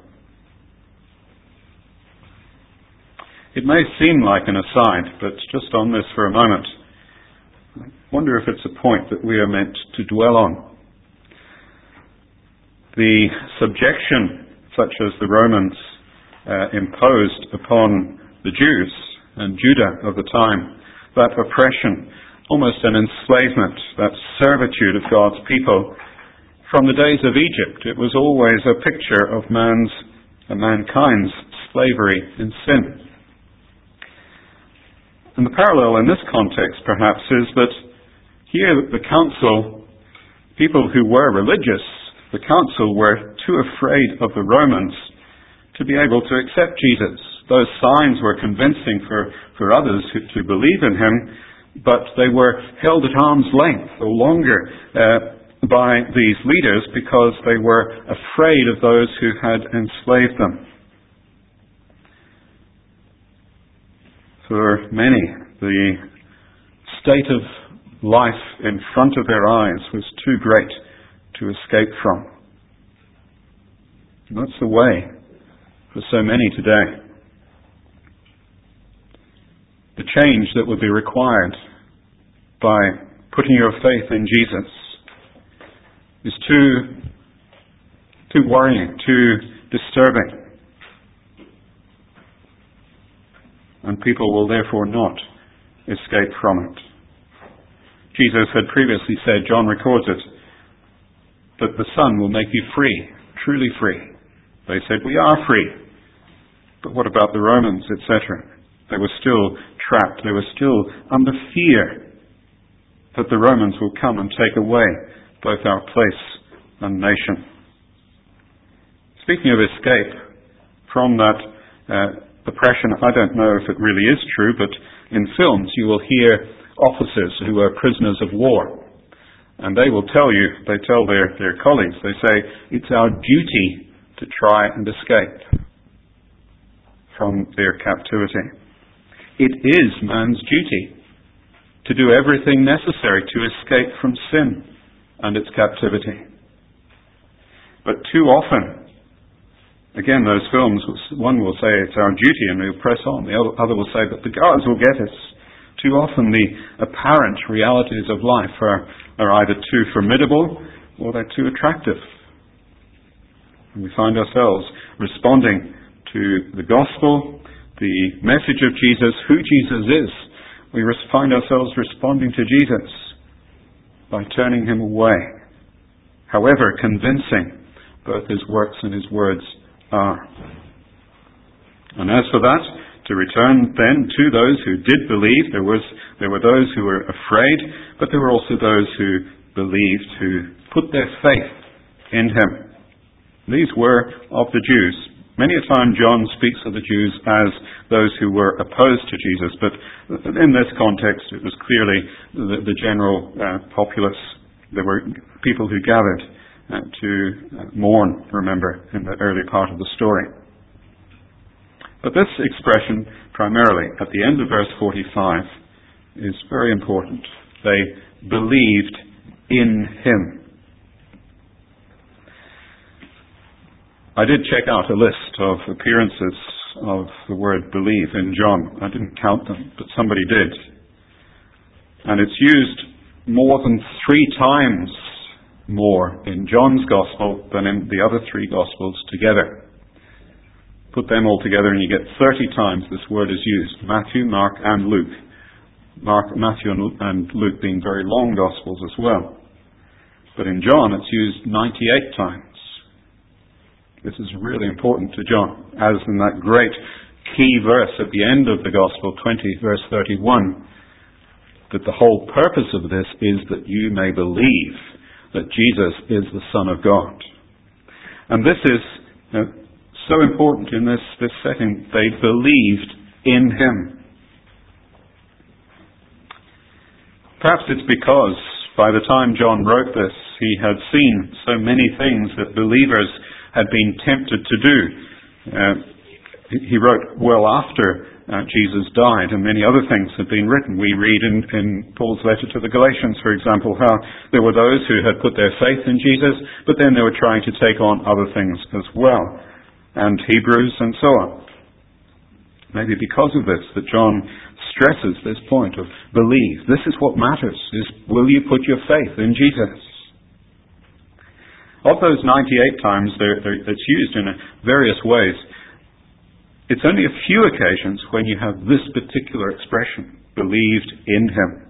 It may seem like an aside, but just on this for a moment, I wonder if it's a point that we are meant to dwell on. The subjection such as the Romans imposed upon the Jews and Judah of the time, that oppression, almost an enslavement, that servitude of God's people, from the days of Egypt, it was always a picture of mankind's slavery in sin. And the parallel in this context, perhaps, is that here the council, people who were religious, the council were too afraid of the Romans to be able to accept Jesus. Those signs were convincing for others to believe in him, but they were held at arm's length no longer by these leaders because they were afraid of those who had enslaved them. For many, the state of life in front of their eyes was too great to escape from. And that's the way for so many today. The change that would be required by putting your faith in Jesus is too worrying, too disturbing. And people will therefore not escape from it. Jesus had previously said, John records it, that the Son will make you free, truly free. They said, we are free. But what about the Romans, etc.? They were still trapped. They were still under fear that the Romans will come and take away both our place and nation. Speaking of escape from that oppression, I don't know if it really is true, but in films you will hear officers who are prisoners of war. And they will tell you, they tell their colleagues, they say, it's our duty to try and escape from their captivity. It is man's duty to do everything necessary to escape from sin and its captivity. But too often, again, those films, one will say it's our duty and we'll press on. The other will say that the guards will get us. Too often the apparent realities of life are either too formidable or they're too attractive. And we find ourselves responding to the gospel, the message of Jesus, who Jesus is. We find ourselves responding to Jesus by turning him away, however convincing both his works and his words are. And as for that, to return then to those who did believe, there were those who were afraid, but there were also those who believed, who put their faith in him. These were of the Jews. Many a time John speaks of the Jews as those who were opposed to Jesus, but in this context it was clearly the general populace. There were people who gathered to mourn, remember, in the early part of the story. But this expression, primarily, at the end of verse 45, is very important. They believed in him. I did check out a list of appearances of the word believe in John. I didn't count them, but somebody did. And it's used more than 3 times more in John's Gospel than in the other 3 Gospels together. Put them all together and you get 30 times this word is used. Matthew, Mark and Luke. Matthew and Luke being very long Gospels as well. But in John it's used 98 times. This is really important to John, as in that great key verse at the end of the Gospel, 20 verse 31, that the whole purpose of this is that you may believe that Jesus is the Son of God. And this is so important in this setting. They believed in him. Perhaps it's because by the time John wrote this, he had seen so many things that believers had been tempted to do. He wrote well after Jesus died, and many other things had been written. We read in Paul's letter to the Galatians, for example, how there were those who had put their faith in Jesus, but then they were trying to take on other things as well, and Hebrews and so on. Maybe because of this that John stresses this point of believe. This is what matters, is will you put your faith in Jesus? Of those 98 times it's used in various ways. It's only a few occasions when you have this particular expression, believed in him.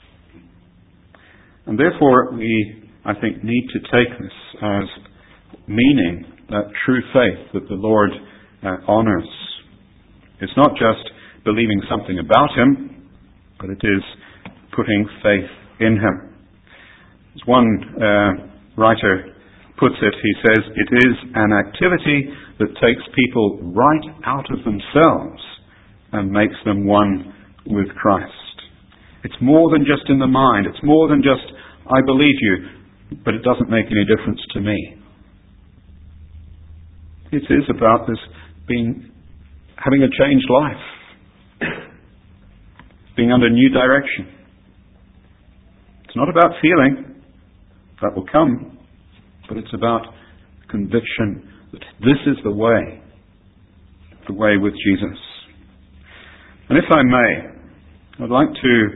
And therefore we, I think, need to take this as meaning that true faith that the Lord honours. It's not just believing something about him, but it is putting faith in him. As one writer puts it, he says, it is an activity that takes people right out of themselves and makes them one with Christ. It's more than just in the mind. It's more than just, I believe you, but it doesn't make any difference to me. It is about this having a changed life, being under new direction. It's not about feeling, that will come, but it's about conviction that this is the way with Jesus. And if I may, I'd like to,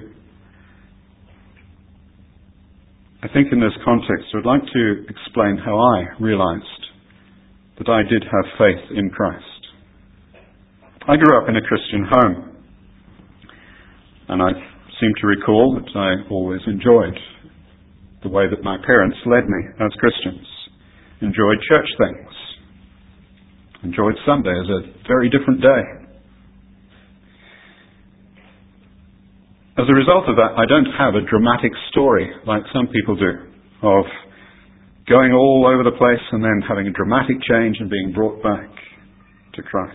I think in this context, I'd like to explain how I realized that I did have faith in Christ. I grew up in a Christian home, and I seem to recall that I always enjoyed the way that my parents led me as Christians. Enjoyed church things. Enjoyed Sunday as a very different day. As a result of that, I don't have a dramatic story like some people do of going all over the place and then having a dramatic change and being brought back to Christ.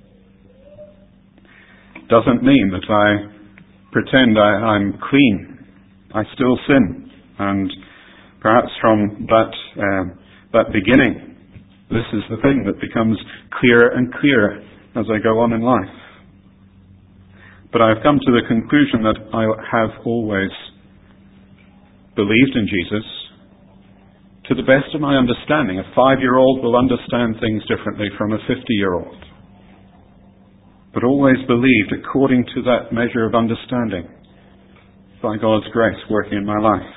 Doesn't mean that I pretend I'm clean. I still sin. And perhaps from that beginning, this is the thing that becomes clearer and clearer as I go on in life. But I've come to the conclusion that I have always believed in Jesus to the best of my understanding. A 5-year-old will understand things differently from a 50-year-old. But always believed according to that measure of understanding by God's grace working in my life.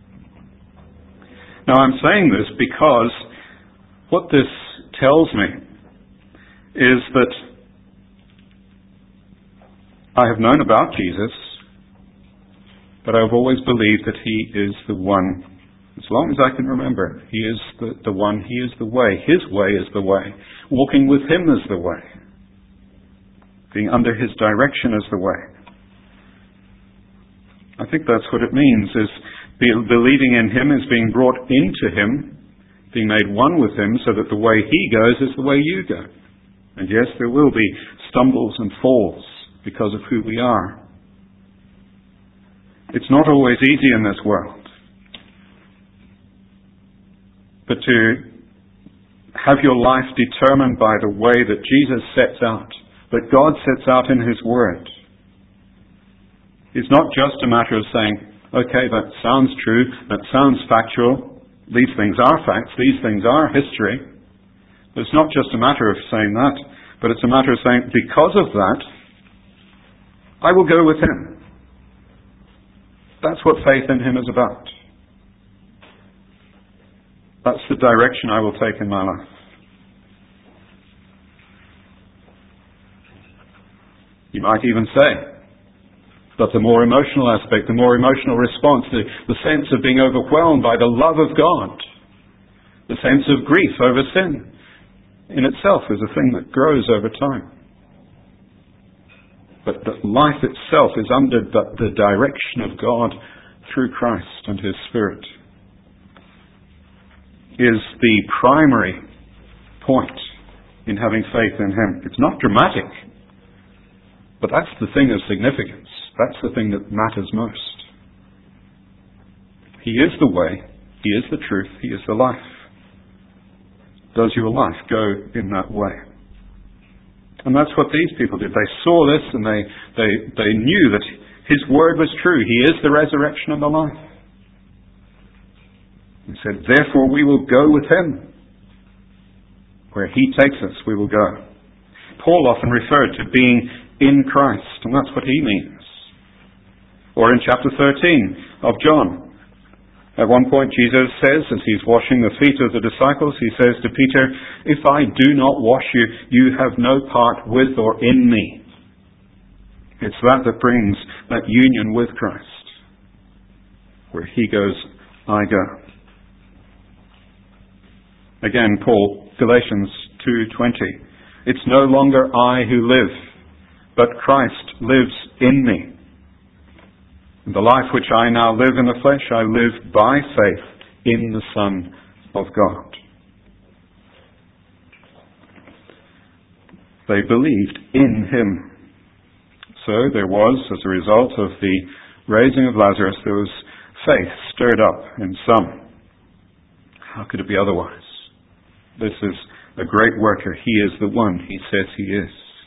Now I'm saying this because what this tells me is that I have known about Jesus, but I've always believed that He is the one. As long as I can remember, He is the one. He is the way. His way is the way. Walking with Him is the way. Being under His direction is the way. I think that's what it means, is believing in Him is being brought into Him, being made one with Him, so that the way He goes is the way you go. And yes, there will be stumbles and falls because of who we are. It's not always easy in this world. But to have your life determined by the way that Jesus sets out, that God sets out in His Word, is not just a matter of saying, okay, that sounds true, that sounds factual, these things are facts, these things are history. It's not just a matter of saying that, but it's a matter of saying, because of that, I will go with Him. That's what faith in Him is about. That's the direction I will take in my life. You might even say, but the more emotional aspect, the more emotional response, the sense of being overwhelmed by the love of God, the sense of grief over sin, in itself is a thing that grows over time. But that life itself is under the direction of God through Christ and His Spirit is the primary point in having faith in Him. It's not dramatic, but that's the thing of significance. That's the thing that matters most. He is the way, He is the truth, He is the life. Does your life go in that way? And that's what these people did. They saw this and they knew that His Word was true. He is the resurrection and the life. He said, therefore we will go with Him. Where He takes us, we will go. Paul often referred to being in Christ, and that's what he means. Or in chapter 13 of John, at one point Jesus says, as He's washing the feet of the disciples, He says to Peter, if I do not wash you, you have no part with or in me. It's that brings that union with Christ. Where He goes, I go. Again, Paul, Galatians 2:20. It's no longer I who live, but Christ lives in me. The life which I now live in the flesh, I live by faith in the Son of God. They believed in Him. So there was, as a result of the raising of Lazarus, there was faith stirred up in some. How could it be otherwise? This is a great worker. He is the one He says He is.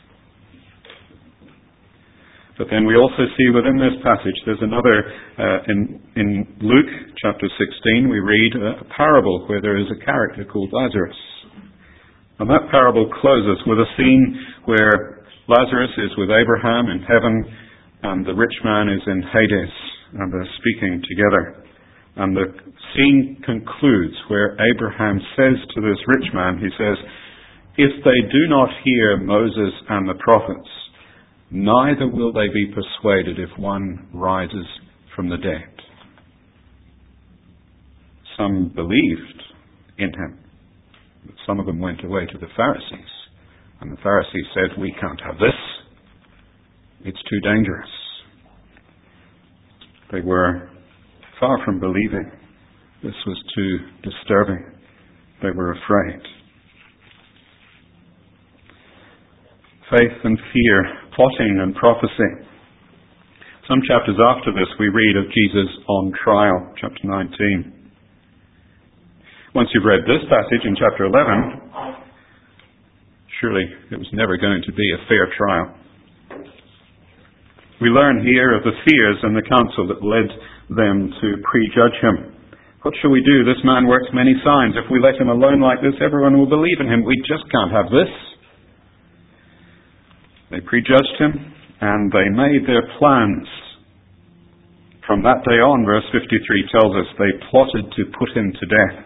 But then we also see within this passage, there's another, in Luke chapter 16, we read a parable where there is a character called Lazarus. And that parable closes with a scene where Lazarus is with Abraham in heaven and the rich man is in Hades, and they're speaking together. And the scene concludes where Abraham says to this rich man, he says, if they do not hear Moses and the prophets, neither will they be persuaded if one rises from the dead. Some believed in Him, but some of them went away to the Pharisees. And the Pharisees said, we can't have this. It's too dangerous. They were far from believing This was too disturbing. They were afraid. Faith and fear, plotting and prophecy. Some chapters after this we read of Jesus on trial, chapter 19. Once you've read this passage in chapter 11, surely it was never going to be a fair trial. We learn here of the fears in the council that led them to prejudge him. What shall we do? This man works many signs. If we let him alone like this, everyone will believe in him. We just can't have this. They prejudged him, and they made their plans. From that day on, verse 53 tells us, they plotted to put him to death.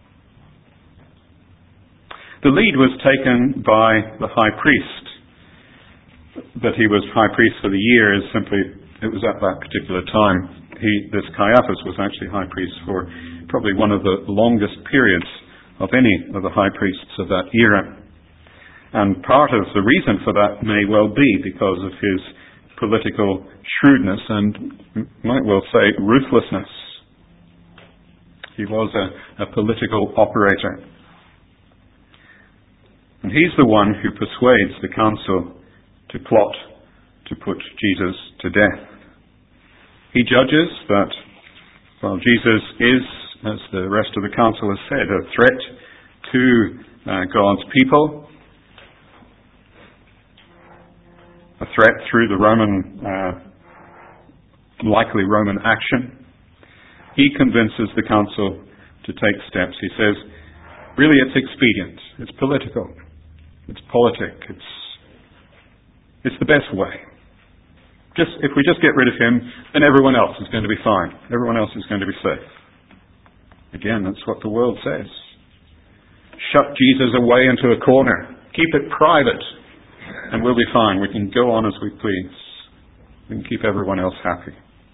The lead was taken by the high priest. That he was high priest for the year is simply, it was at that particular time. This Caiaphas was actually high priest for probably one of the longest periods of any of the high priests of that era. And part of the reason for that may well be because of his political shrewdness and, might well say, ruthlessness. He was a political operator. And he's the one who persuades the council to plot to put Jesus to death. He judges that, well, Jesus is, as the rest of the council has said, a threat to God's people, a threat through the likely Roman action. He convinces the council to take steps. He says, really it's expedient, it's political, it's politic, it's the best way. If we just get rid of him, then everyone else is going to be fine. Everyone else is going to be safe. Again, that's what the world says. Shut Jesus away into a corner. Keep it private, and we'll be fine. We can go on as we please. We can keep everyone else happy.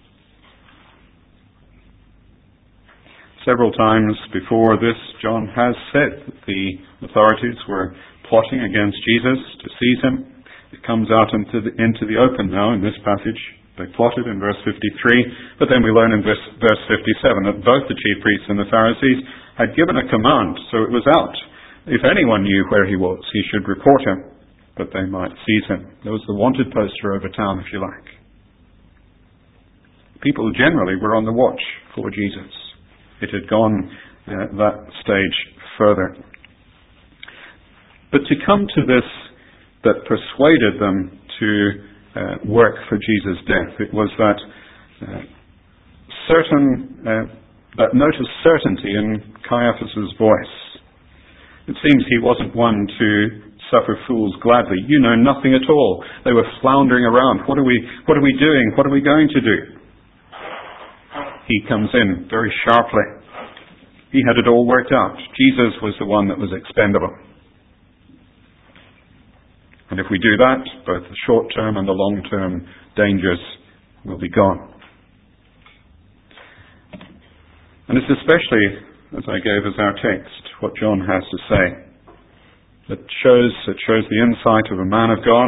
Several times before this, John has said that the authorities were plotting against Jesus to seize him. It comes out into the open now in this passage. They plotted in verse 53, but then we learn in verse 57 that both the chief priests and the Pharisees had given a command, so it was out. If anyone knew where he was, he should report him, that they might seize him. There was the wanted poster over town, if you like. People generally were on the watch for Jesus. It had gone that stage further. But to come to this that persuaded them to work for Jesus' death, it was that that note of certainty in Caiaphas' voice. It seems he wasn't one to suffer fools gladly. You know nothing at all. They were floundering around. What are we doing? What are we going to do? He comes in very sharply. He had it all worked out. Jesus was the one that was expendable. And if we do that, both the short-term and the long-term dangers will be gone. And it's especially, as I gave as our text, what John has to say. It shows the insight of a man of God,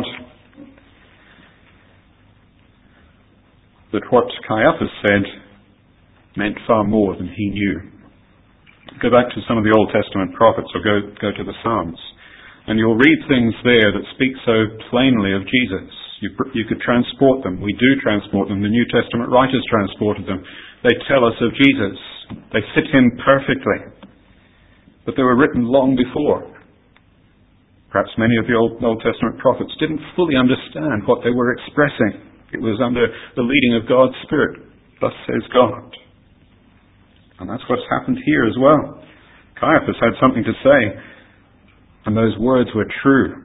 that what Caiaphas said meant far more than he knew. Go back to some of the Old Testament prophets, or go to the Psalms. And you'll read things there that speak so plainly of Jesus. You could transport them. We do transport them. The New Testament writers transported them. They tell us of Jesus. They fit him perfectly. But they were written long before. Perhaps many of the Old Testament prophets didn't fully understand what they were expressing. It was under the leading of God's Spirit. Thus says God. And that's what's happened here as well. Caiaphas had something to say. And those words were true.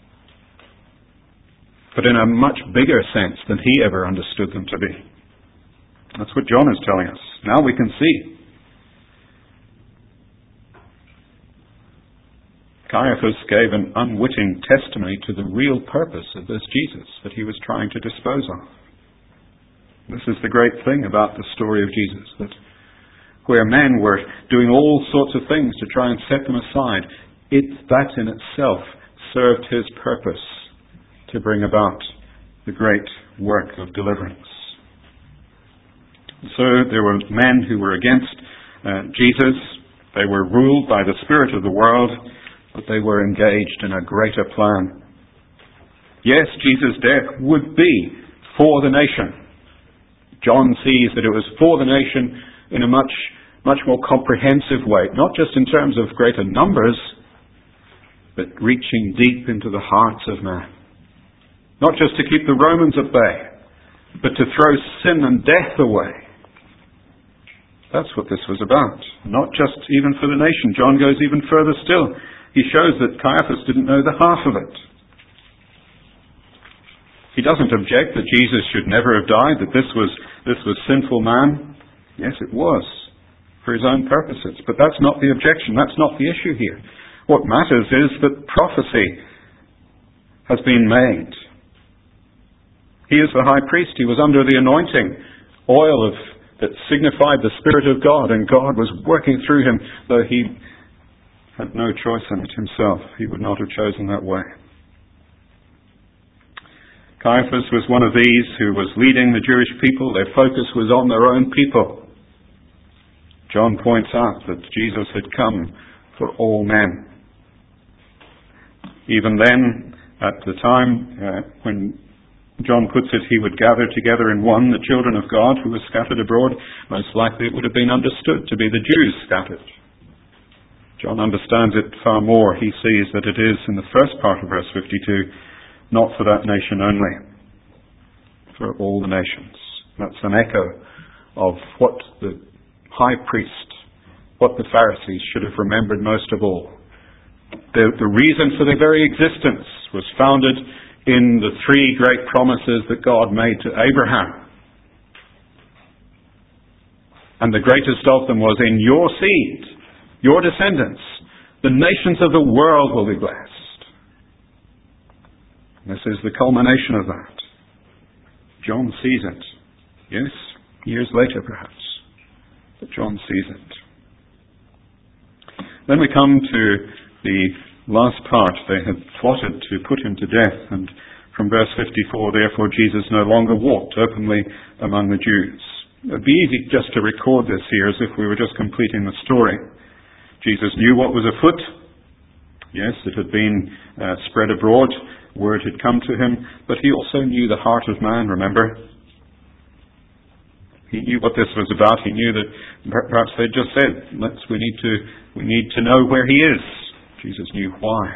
But in a much bigger sense than he ever understood them to be. That's what John is telling us. Now we can see. Caiaphas gave an unwitting testimony to the real purpose of this Jesus that he was trying to dispose of. This is the great thing about the story of Jesus, that where men were doing all sorts of things to try and set them aside, that in itself served his purpose to bring about the great work of deliverance. So there were men who were against Jesus. They were ruled by the spirit of the world, but they were engaged in a greater plan. Yes, Jesus' death would be for the nation. John sees that it was for the nation in a much more comprehensive way, not just in terms of greater numbers, but reaching deep into the hearts of man. Not just to keep the Romans at bay, but to throw sin and death away. That's what this was about. Not just even for the nation. John goes even further still. He shows that Caiaphas didn't know the half of it. He doesn't object that Jesus should never have died, that this was sinful man. Yes, it was, for his own purposes. But that's not the objection. That's not the issue here. What matters is that prophecy has been made. He is the high priest. He was under the anointing oil that signified the Spirit of God, and God was working through him, though he had no choice in it himself. He would not have chosen that way. Caiaphas was one of these who was leading the Jewish people. Their focus was on their own people. John points out that Jesus had come for all men. Even then, at the time when John puts it, he would gather together in one the children of God who were scattered abroad. Most likely it would have been understood to be the Jews scattered. John understands it far more. He sees that it is, in the first part of verse 52, not for that nation only, for all the nations. That's an echo of what the high priest, what the Pharisees should have remembered most of all. The reason for their very existence was founded in the three great promises that God made to Abraham. And the greatest of them was, in your seed, your descendants, the nations of the world will be blessed. This is the culmination of that. John sees it. Yes, years later perhaps. But John sees it. Then we come to the last part. They had plotted to put him to death. And from verse 54, therefore Jesus no longer walked openly among the Jews. It would be easy just to record this here as if we were just completing the story. Jesus knew what was afoot. Yes, it had been spread abroad. Word had come to him. But he also knew the heart of man, remember? He knew what this was about. He knew that perhaps they'd just said, we need to know where he is. Jesus knew why.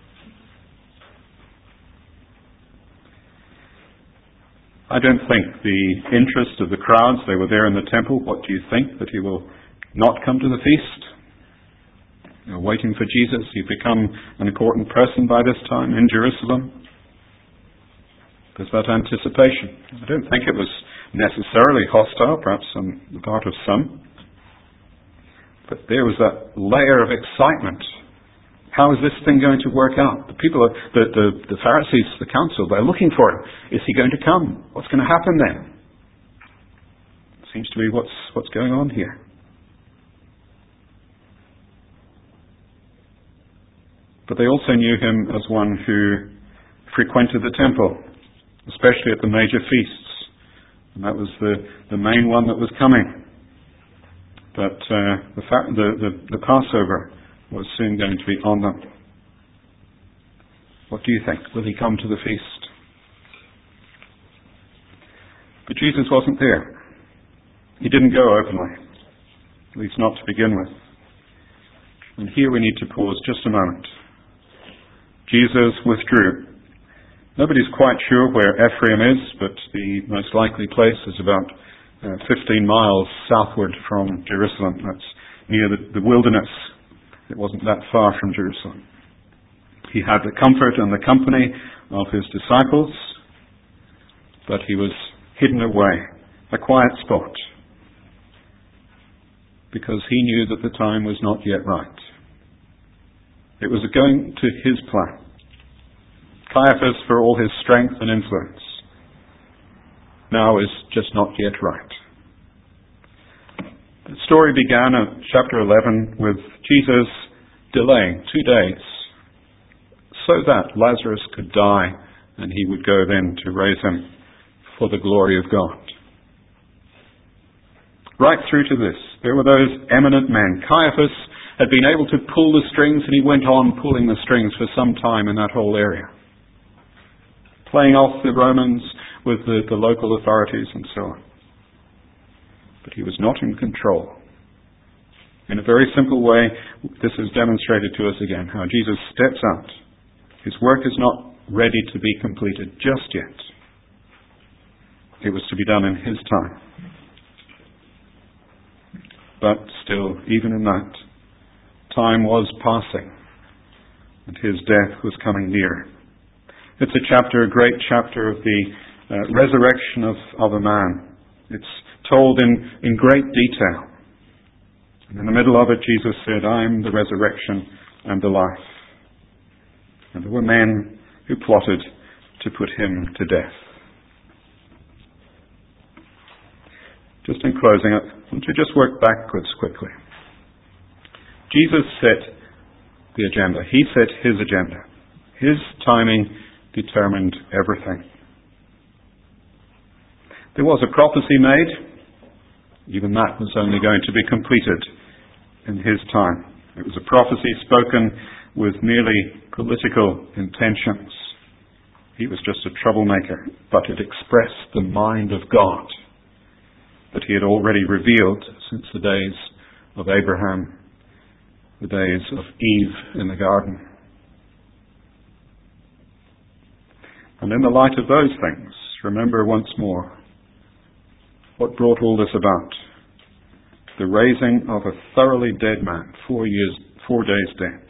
I don't think the interest of the crowds, they were there in the temple. What do you think? That he will not come to the feast? You're waiting for Jesus. You've become an important person by this time in Jerusalem. There's that anticipation. I don't think it was necessarily hostile, perhaps on the part of some. But there was that layer of excitement. How is this thing going to work out? The people, the Pharisees, the council, they're looking for him. Is he going to come? What's going to happen then? Seems to be what's going on here. But they also knew him as one who frequented the temple, especially at the major feasts. And that was the main one that was coming. But the Passover was soon going to be on them. What do you think? Will he come to the feast? But Jesus wasn't there. He didn't go openly, at least not to begin with. And here we need to pause just a moment. Jesus withdrew. Nobody's quite sure where Ephraim is, but the most likely place is about 15 miles southward from Jerusalem. That's near the wilderness. It wasn't that far from Jerusalem. He had the comfort and the company of his disciples, but he was hidden away, a quiet spot, because he knew that the time was not yet right. It was going to his plan. Caiaphas, for all his strength and influence, now is just not yet right. The story began at chapter 11 with Jesus delaying 2 days so that Lazarus could die and he would go then to raise him for the glory of God. Right through to this, There were those eminent men. Caiaphas had been able to pull the strings, and he went on pulling the strings for some time in that whole area, playing off the Romans with the local authorities and so on. But he was not in control. In a very simple way, this is demonstrated to us again, how Jesus steps out. His work is not ready to be completed just yet. It was to be done in his time. But still, even in that, time was passing, and his death was coming near. It's a great chapter of the resurrection of a man. It's told in great detail. And in the middle of it, Jesus said, "I am the resurrection and the life." And there were men who plotted to put him to death. Just in closing, I want to just work backwards quickly. Jesus set the agenda. He set his agenda. His timing determined everything. There was a prophecy made. Even that was only going to be completed in his time. It was a prophecy spoken with merely political intentions. He was just a troublemaker, but it expressed the mind of God that he had already revealed since the days of Abraham, the days of Eve in the garden. And in the light of those things, remember once more what brought all this about. The raising of a thoroughly dead man, 4 days dead.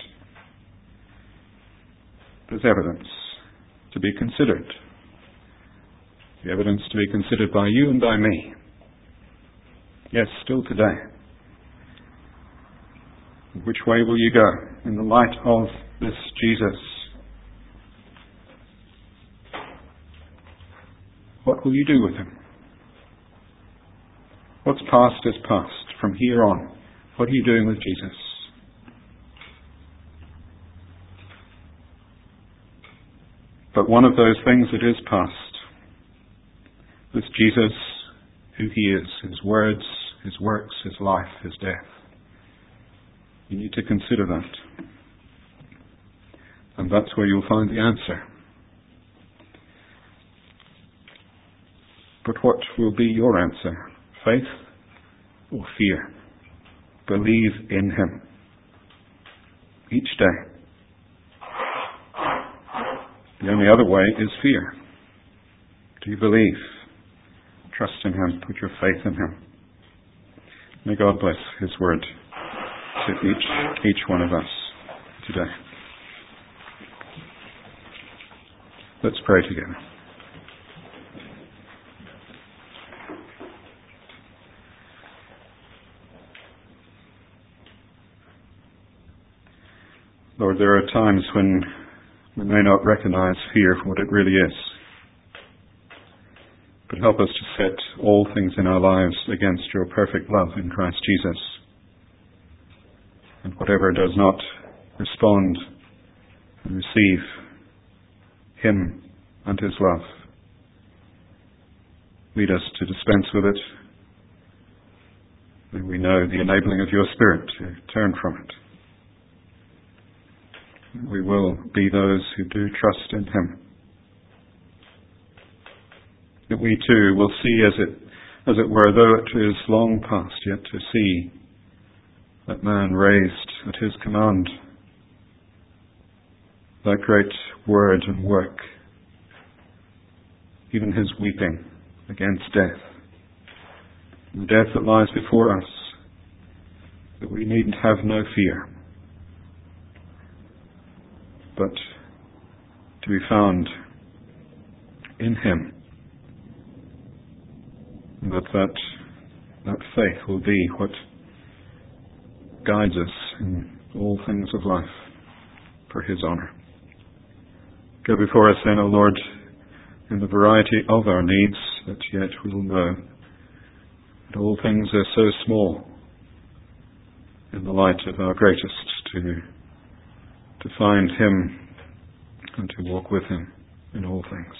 There's evidence to be considered. The evidence to be considered by you and by me. Yes, still today. Which way will you go in the light of this Jesus? What will you do with him? What's past is past. From here on, what are you doing with Jesus? But one of those things that is past, this Jesus, who he is, his words, his works, his life, his death. You need to consider that. And that's where you'll find the answer. But what will be your answer? Faith or fear? Believe in him each day. The only other way is fear. Do you believe? Trust in him. Put your faith in him. May God bless his word to each one of us today. Let's pray together. Lord, there are times when we may not recognize fear for what it really is. But help us to set all things in our lives against your perfect love in Christ Jesus. And whatever does not respond and receive him and his love, lead us to dispense with it. May we know the enabling of your Spirit to turn from it. We will be those who do trust in him. That we too will see as it were, though it is long past, yet to see that man raised at his command, that great word and work, even his weeping against death, the death that lies before us, that we need have no fear, but to be found in him, that faith will be what guides us in all things of life for his honour. Go before us then, O Lord, in the variety of our needs, that yet we will know that all things are so small in the light of our greatest, to find him and to walk with him in all things.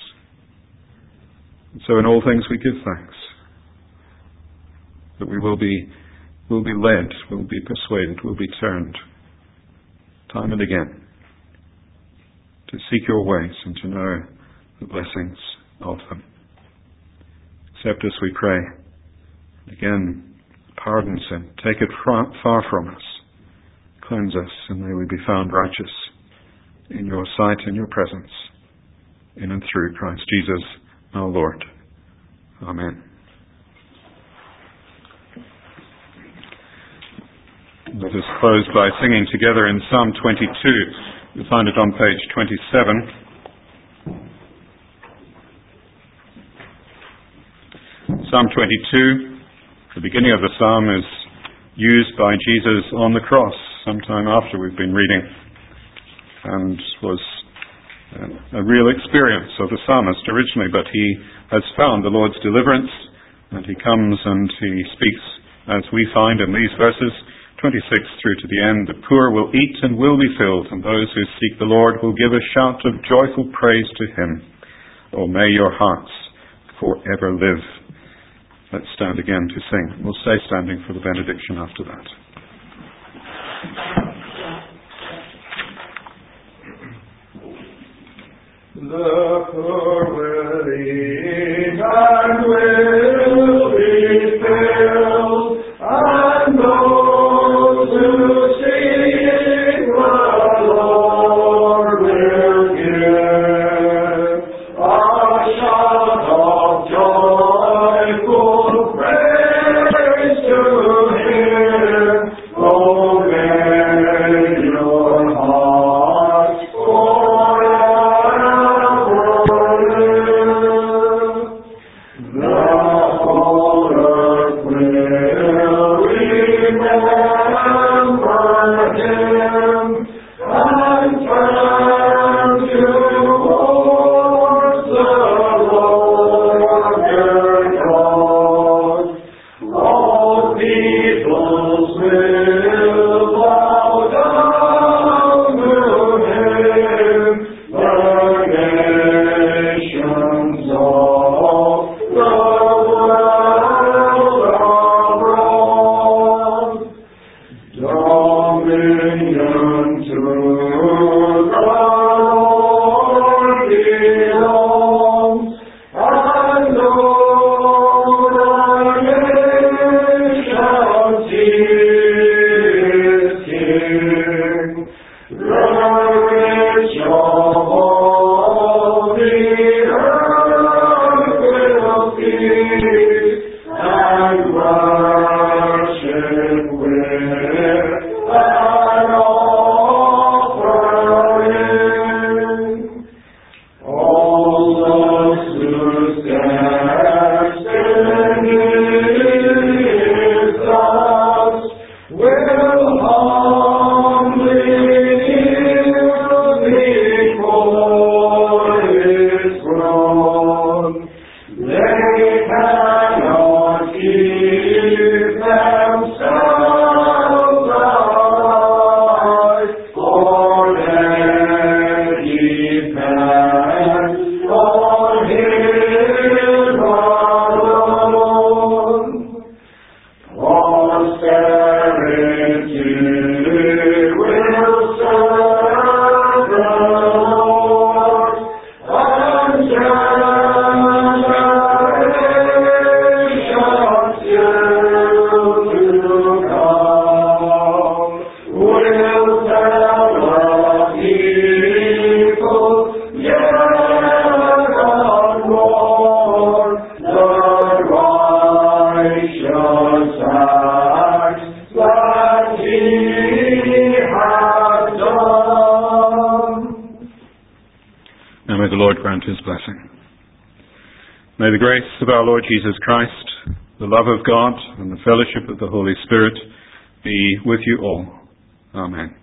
And so in all things we give thanks, that we will be we'll be led, we'll be persuaded, we'll be turned time and again to seek your ways and to know the blessings of them. Accept us, we pray. Again, pardon sin. Take it far from us. Cleanse us, and may we be found righteous in your sight and your presence, in and through Christ Jesus our Lord. Amen. Let us close by singing together in Psalm 22. You'll find it on page 27. Psalm 22, the beginning of the psalm, is used by Jesus on the cross sometime after we've been reading, and was a real experience of the psalmist originally, but he has found the Lord's deliverance, and he comes and he speaks, as we find in these verses 26 through to the end. The poor will eat and will be filled, and those who seek the Lord will give a shout of joyful praise to him. Oh, may your hearts forever live. Let's stand again to sing. We'll stay standing for the benediction after that. The poor will eat and will be filled, and those who seek the Lord will give a shout of joyful praise to him. Oh, may your hearts May the grace of our Lord Jesus Christ, the love of God, and the fellowship of the Holy Spirit be with you all. Amen.